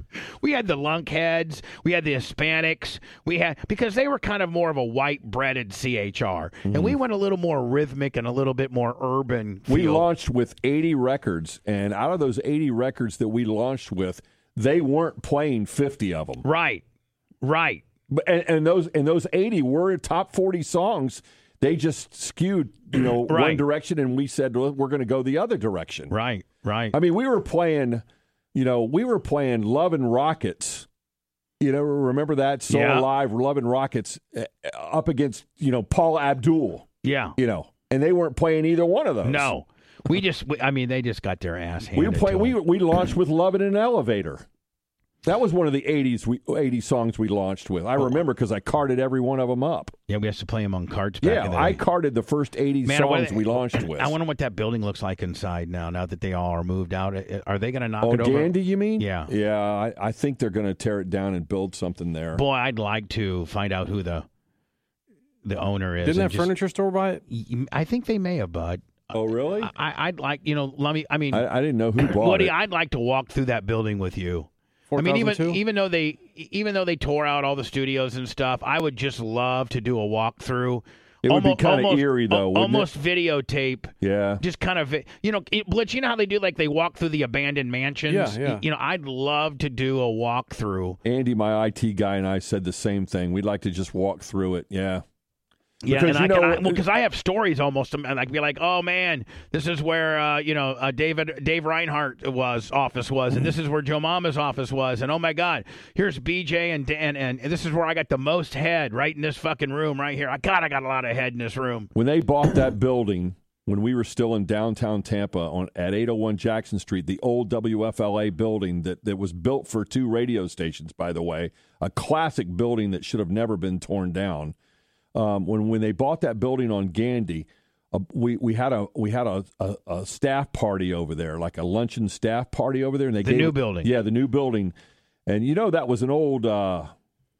We had the lunkheads, we had the Hispanics, we had because they were kind of more of a white breaded C H R, and we went a little more rhythmic and a little bit more urban. We feel. launched with eighty records, and out of those eighty records that we launched with, they weren't playing fifty of them. right, right. But and, and those and those eighty were top forty songs. They just skewed, you know, one Right. direction, and we said, well, we're going to go the other direction. Right, right. I mean, we were playing, you know, we were playing Love and Rockets. You know, remember that? So Yeah. Alive, Love and Rockets uh, up against, you know, Paul Abdul, yeah. you know, and they weren't playing either one of those. No, we just. We, I mean, they just got their ass We handed. play. to We them. we launched with "Love in an Elevator." That was one of the eighties we eighty songs we launched with. I remember because I carded every one of them up. Yeah, we used to play them on cards. Back Yeah, in the I day. carded the first eighty Man, I songs wonder- we launched with. I wonder what that building looks like inside now. Now that they all are moved out, are they going to knock Oh, it over? Gandy, you mean? Yeah. yeah. I, I think they're going to tear it down and build something there. Boy, I'd like to find out who the the owner is. Didn't and that just- furniture store buy it? I think they may have, Bud. Oh, really? I, I'd like, you know, let me. I mean, I, I didn't know who bought Woody, it. I'd like to walk through that building with you. I mean, even four thousand two? even though they even though they tore out all the studios and stuff, I would just love to do a walkthrough. It would be Almo- kinda almost- eerie, though, al- wouldn't it? almost videotape. Yeah. Just kind of, you know, it, Blitz. You know how they do, like they walk through the abandoned mansions. Yeah, yeah. You know, I'd love to do a walkthrough. Andy, my I T guy, and I said the same thing. We'd like to just walk through it. Yeah. Yeah, Because, and you I, know, can, I, well, 'cause I have stories almost, and I can be like, oh man, this is where uh, you know uh, David Dave Reinhardt was office was, and this is where Joe Mama's office was, and oh my God, here's B J and Dan, and this is where I got the most head right in this fucking room right here. I God, I got a lot of head in this room. When they bought that building, when we were still in downtown Tampa on at eight oh one Jackson Street, the old W F L A building that, that was built for two radio stations, by the way, a classic building that should have never been torn down. Um, when when they bought that building on Gandy, uh, we we had a we had a, a, a staff party over there, like a luncheon staff party over there, and they The gave new it- building. yeah, the new building, and you know that was an old. Uh,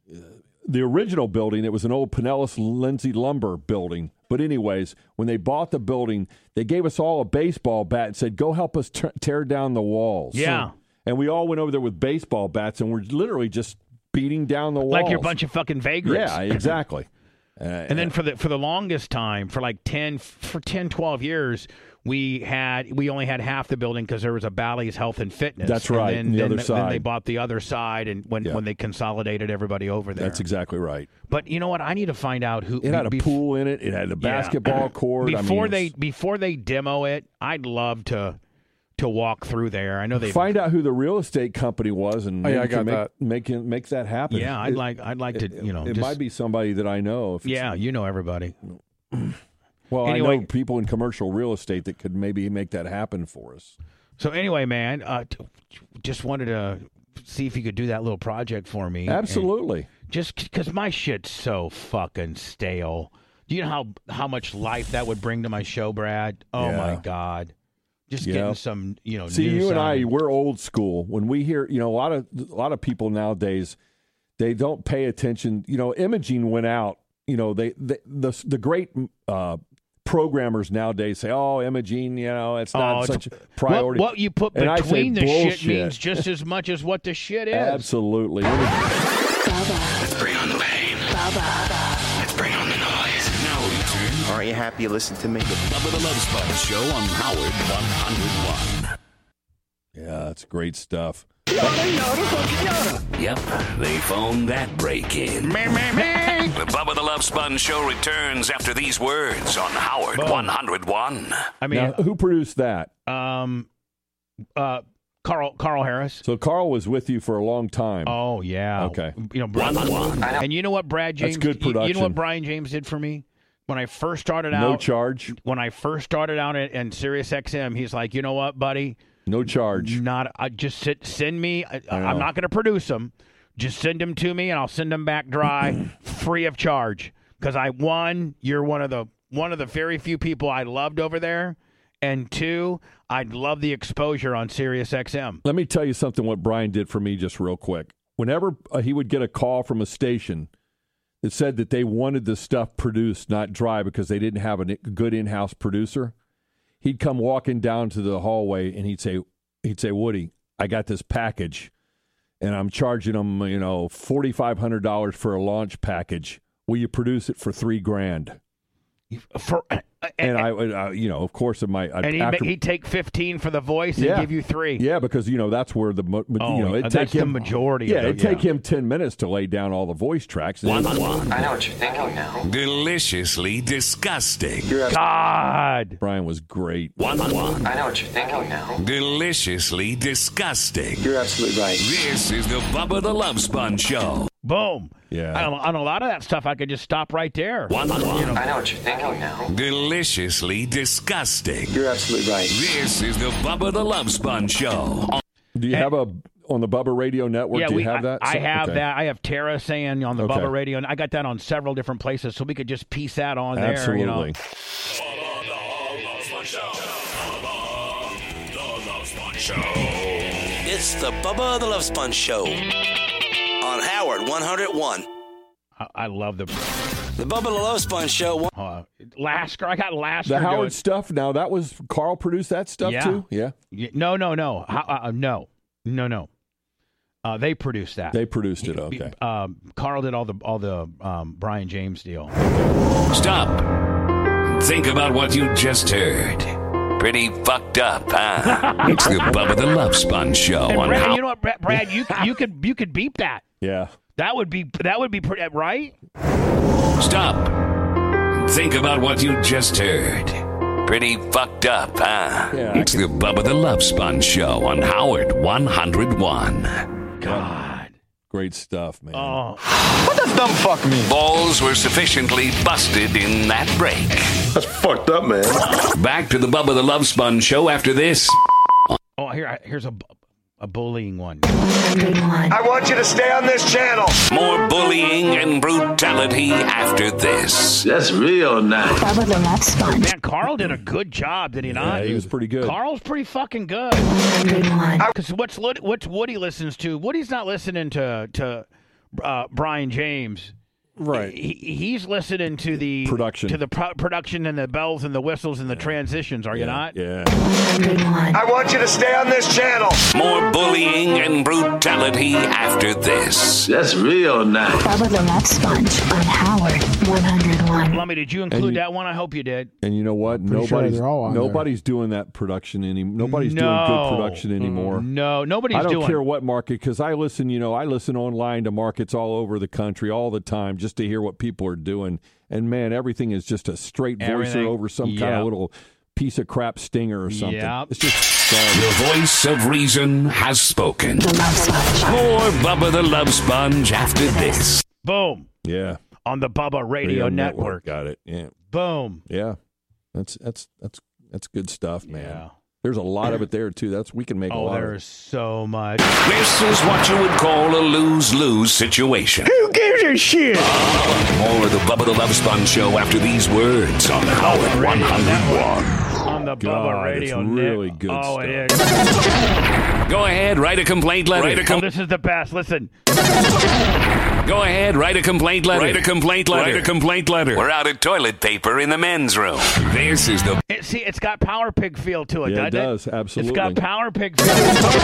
the original building, it was an old Pinellas Lindsay lumber building. But anyways, when they bought the building, they gave us all a baseball bat and said, "Go help us t- tear down the walls." Yeah. And we all went over there with baseball bats, and we're literally just beating down the walls. Like you're a bunch of fucking vagrants. Yeah, exactly. Uh, and then for the for the longest time, for like ten, for ten, twelve years, we had we only had half the building because there was a Bally's Health and Fitness. That's right. And then, the then, other then side. they bought the other side, and when Yeah. when they consolidated everybody over there. That's exactly right. But you know what? I need to find out who. It had a bef- pool in it. It had a basketball yeah. court. Before I mean, they it's- before they demo it, I'd love to to walk through there. I know they find out who the real estate company was, and Oh, yeah, maybe I got can make, that. make it- make that happen. Yeah, I'd It- like I'd like to it, you know. it just- might be somebody that I know. If it's- Yeah, you know everybody. Well, I Anyway- know people in commercial real estate that could maybe make that happen for us. So anyway, man, uh, t- just wanted to see if you could do that little project for me. Absolutely. And just because my shit's so fucking stale. Do you know how how much life that would bring to my show, Brad? Oh Yeah. my God. Just Yeah. getting some, you know. See, new you and I, sound. we're old school. When we hear, you know, a lot of a lot of people nowadays, they don't pay attention. You know, imaging went out. You know, they, they the the great uh, programmers nowadays say, "Oh, imaging, you know, it's not Oh, it's- such a priority." What, what you put And I say between the bullshit. shit means just as much as what the shit is. Absolutely. Let's bring on the pain. Let's bring on the noise. Now return Aren't you happy you listened to me? the Bubba the Love Sponge Show on Howard one oh one. Yeah, that's great stuff. Yep, they phoned that break in. The Bubba the Love Sponge Show returns after these words on Howard one oh one. I mean, Now, who produced that? um, uh, Carl Carl Harris. So Carl was with you for a long time. Oh yeah. Okay. You know, Brad, and you know what Brad That's James? good you- You know production. what Brian James did for me when I first started out. No charge. When I first started out in, in Sirius X M, he's like, you know what, buddy? No charge. Not. I just sit, send me. I, I know. I'm not going to produce them. Just send them to me, and I'll send them back dry, free of charge. Because I one, you're one of the one of the very few people I loved over there, and two, I love the exposure on Sirius X M. Let me tell you something what Brian did for me just real quick. Whenever uh, he would get a call from a station that said that they wanted the stuff produced, not dry, because they didn't have a good in-house producer, he'd come walking down to the hallway and he'd say, he'd say, Woody, I got this package and I'm charging them, you know, forty-five hundred dollars for a launch package. Will you produce it for three grand? For And I, uh, you know, of course, in my and he'd, after, ma- he'd take fifteen for the voice and Yeah. give you three. yeah, because you know that's where the mo- Oh, you know it that's take the him majority Yeah, of it, it'd take yeah. him ten minutes to lay down all the voice tracks. One on one. I know what you're thinking now. Deliciously disgusting. God. Brian was great. One on one. I know what you're thinking now. Deliciously disgusting. You're absolutely right. This is the Bubba the Love Sponge Show. Boom. Yeah. On, on a lot of that stuff, I could just stop right there. One on one. I know what you're thinking now. Deliciously disgusting. You're absolutely right. This is the Bubba the Love Sponge Show. Do you have a on the Bubba Radio Network? Yeah, do you we, have I, that? I So- have okay. that. I have Tara saying on the Okay. Bubba Radio, and I got that on several different places, so we could just piece that on Absolutely. there. You know, It's the Bubba the Love Sponge Show on Howard one oh one. I, I love the The Bubba the Love Sponge Show. uh, Lasker. I got Lasker. The doing- Howard stuff. Now that was Carl produced that stuff Yeah. too. Yeah, Yeah, No, no, no, How, uh, no, no, no. Uh, they produced that. they produced it. Okay. Um, Carl did all the all the um, Brian James deal. Stop. Think about what you just heard. Pretty fucked up, huh? It's the Bubba the Love Sponge Show And on Brad, Howard. you know what, Brad? Brad, you you could you could beep that. Yeah. That would be that would be pretty right. Stop. Think about what you just heard. Pretty fucked up, huh? Yeah, I it's the Bubba the Love Sponge Show on Howard one oh one. God. Great stuff, man. Oh. What does dumb fuck mean? Balls were sufficiently busted in that break. That's fucked up, man. Back to the Bubba the Love Sponge Show after this. Oh, here here's a a bullying one. I want you to stay on this channel. More bullying and brutality after this. That's real nice. Man, Carl did a good job, did he not? Yeah, he was pretty good. Carl's pretty fucking good. Because what's what's Woody listens to? Woody's not listening to to uh, Brian James. Right. He, he's listening to the Production. to the pro- production and the bells and the whistles and the transitions. Are you not? Yeah. I want you to stay on this channel. More bullying and brutality after this. That's real nice. Bubba the Love Sponge on Howard one oh one. Lummy, did you include you- that one? I hope you did. And you know what? Pretty sure Nobody's they're all on nobody's doing that production any. Nobody's No. doing good production anymore. No, nobody's I don't doing. care what market, because I listen. You know, I listen online to markets all over the country all the time just to hear what people are doing. And man, everything is just a straight voicer Everything- over some kind yeah. of little piece of crap stinger or something. Yep. It's just The voice of reason has spoken. More Bubba the Love Sponge after this. Boom yeah. on the Bubba Radio, Radio Network. Got it. Yeah. Boom. Yeah. That's that's that's that's good stuff, man. Yeah. There's a lot of it there too. That's we can make a Oh, lot of there's so much. This is what you would call a lose-lose situation. Who gives a shit? More of the Bubba the Love Sponge Show after these words on Howard one oh one. On the God, Bubba Radio it's really Net- good Oh, stuff. it is. Go ahead, write a complaint letter. Write a Oh, com- this is the best. Listen. Go ahead, write a complaint letter. Write a complaint letter. Write a complaint letter. We're out of toilet paper in the men's room. This is the It, see, it's got Power Pig feel to it, Yeah, it doesn't does, absolutely. It's got Power Pig feel.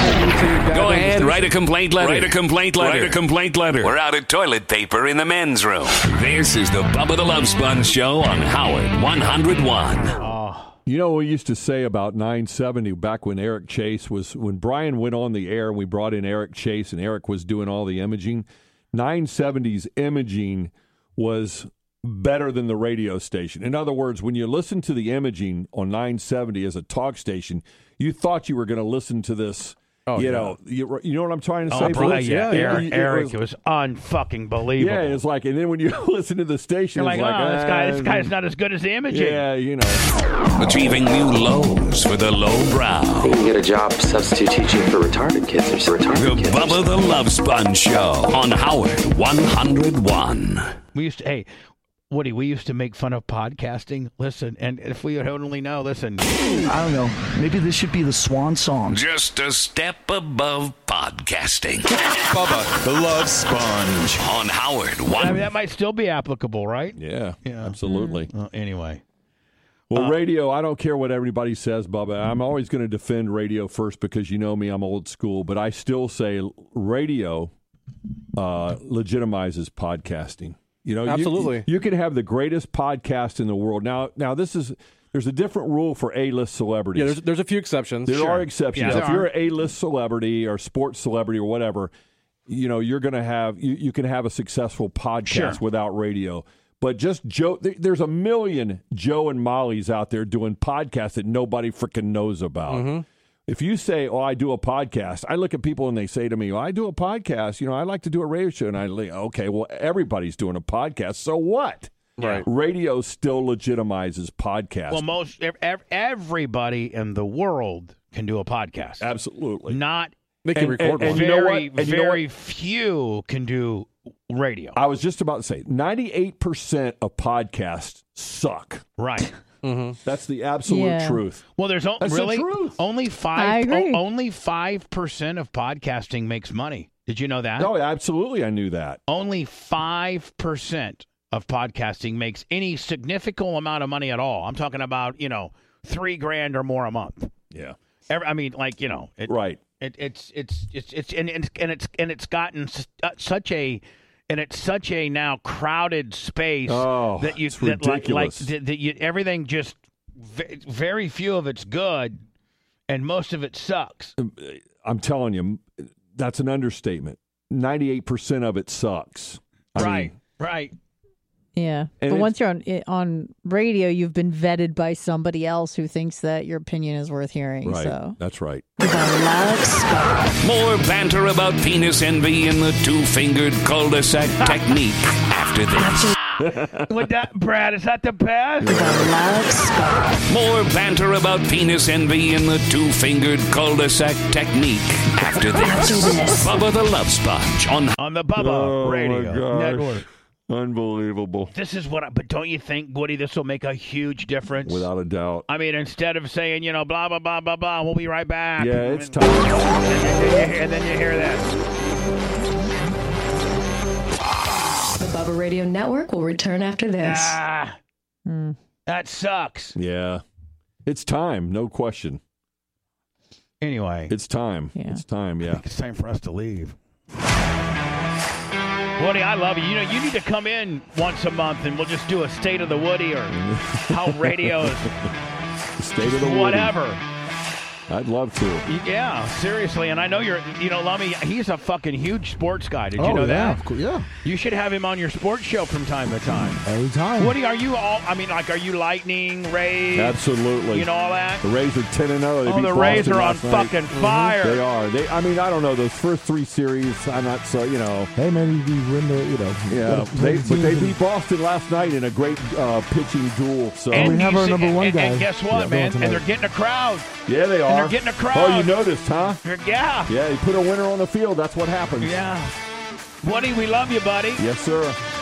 Go ahead, write a complaint letter. Write a complaint letter. Write a complaint letter. We're out of toilet paper in the men's room. This is the Bubba the Love Sponge Show on Howard one oh one. You know what we used to say about nine seventy back when Eric Chase was, when Brian went on the air and we brought in Eric Chase and Eric was doing all the imaging, nine seventy's imaging was better than the radio station. In other words, when you listen to the imaging on nine seventy as a talk station, you thought you were going to listen to this. Oh, you yeah. know, you, you know what I'm trying to Oh, say? bro, folks? yeah, Eric, It Eric, was- it was unfucking believable. Yeah, it's like, and then when you listen to the station, You're it's like, like, oh, this guy, this uh, guy's not as good as the imaging. Yeah, you know. Achieving new lows for the lowbrow. You can get a job substitute teaching for retarded kids. There's retarded The kids. Bubba the Love Sponge Show on Howard one oh one. We used to, hey, Woody, we used to make fun of podcasting. Listen, and if we would only know, listen. I don't know. Maybe this should be the swan song. Just a step above podcasting. Bubba the Love Sponge on Howard I one. mean, that might still be applicable, right? Yeah, Yeah. absolutely. Well, anyway. Well, radio, I don't care what everybody says, Bubba. I'm always going to defend radio first because you know me, I'm old school. But I still say radio uh, legitimizes podcasting. You know, you- Absolutely. You, can have the greatest podcast in the world. Now, now this is there's a different rule for A-list celebrities. Yeah, there's there's a few exceptions. There Sure. are exceptions. Yeah, if there you're are. an A-list celebrity or sports celebrity or whatever, you know, you're going to have you, you can have a successful podcast Sure. without radio. But just Joe, there- there's a million Joe and Molly's out there doing podcasts that nobody freaking knows about. Mm-hmm. If you say, "Oh, I do a podcast," I look at people and they say to me, "Well, I do a podcast. You know, I like to do a radio show." And I like, okay, well, everybody's doing a podcast. So what? Right. Radio still legitimizes podcasts. Well, most ev- ev- everybody in the world can do a podcast. Absolutely. Not They can And- record and- one. and you know what? very, And you know very what? few can do radio. I was just about to say, ninety-eight percent of podcasts suck. Right. Mm-hmm. That's the absolute Yeah. truth. Well, there's o- That's the really truth. only I five. agree. o- only five percent of podcasting makes money. Did you know that? Oh, absolutely, I knew that. Only five percent of podcasting makes any significant amount of money at all. I'm talking about you know three grand or more a month. Yeah. Every, I mean, like you know, it, Right. It, it's it's it's it's and, and and it's and it's gotten s- uh, such a and it's such a now crowded space Oh, that you it's that like, like ridiculous. that, that you, everything just v- very few of it's good and most of it sucks. I'm telling you, that's an understatement. ninety-eight percent of it sucks. I Right, mean, right. Yeah, And but it's- once you're on on radio, you've been vetted by somebody else who thinks that your opinion is worth hearing. right. So That's right. More banter about penis envy and the two-fingered cul-de-sac technique after this. With that, Brad, is that the best? More banter about penis envy and the two-fingered cul-de-sac technique after this. Bubba the Love Sponge on On the Bubba Oh, my Radio gosh. Network. Unbelievable. This is what. I, but don't you think, Woody, this will make a huge difference? Without a doubt. I mean, instead of saying, you know, blah, blah, blah, blah, blah, we'll be right back. Yeah, it's and, time. And then you hear, and then you hear this. The Bubba Radio Network will return after this. Ah, mm. That sucks. Yeah. It's time, no question. Anyway. It's time. Yeah. It's time, yeah. It's time for us to leave. Woody, I love you. You know, you need to come in once a month and we'll just do a State of the Woody or how radio is. State of the Woody. Whatever. I'd love to. Yeah, seriously. And I know you're, you know, Lummy, he's a fucking huge sports guy. Did you oh, know yeah, that? Cool. Yeah. You should have him on your sports show from time to time. Every time. Woody, are you all, I mean, like, are you Lightning, Rays? Absolutely. You know all that? The Rays are ten and oh. They oh, beat the Boston Rays are on last night. fucking fire. Mm-hmm. They are. They. I mean, I don't know. Those first three series, I'm not so, you know. Hey, man, you win the, you know. Yeah. They, but they beat Boston last night in a great uh, pitching duel. So and we have our number one and, guy. And guess what, yeah, man? And they're getting a crowd. Yeah, they are. And they're getting a crowd. Oh, you noticed, huh? Yeah. Yeah, you put a winner on the field. That's what happens. Yeah. Woody, we love you, buddy. Yes, sir.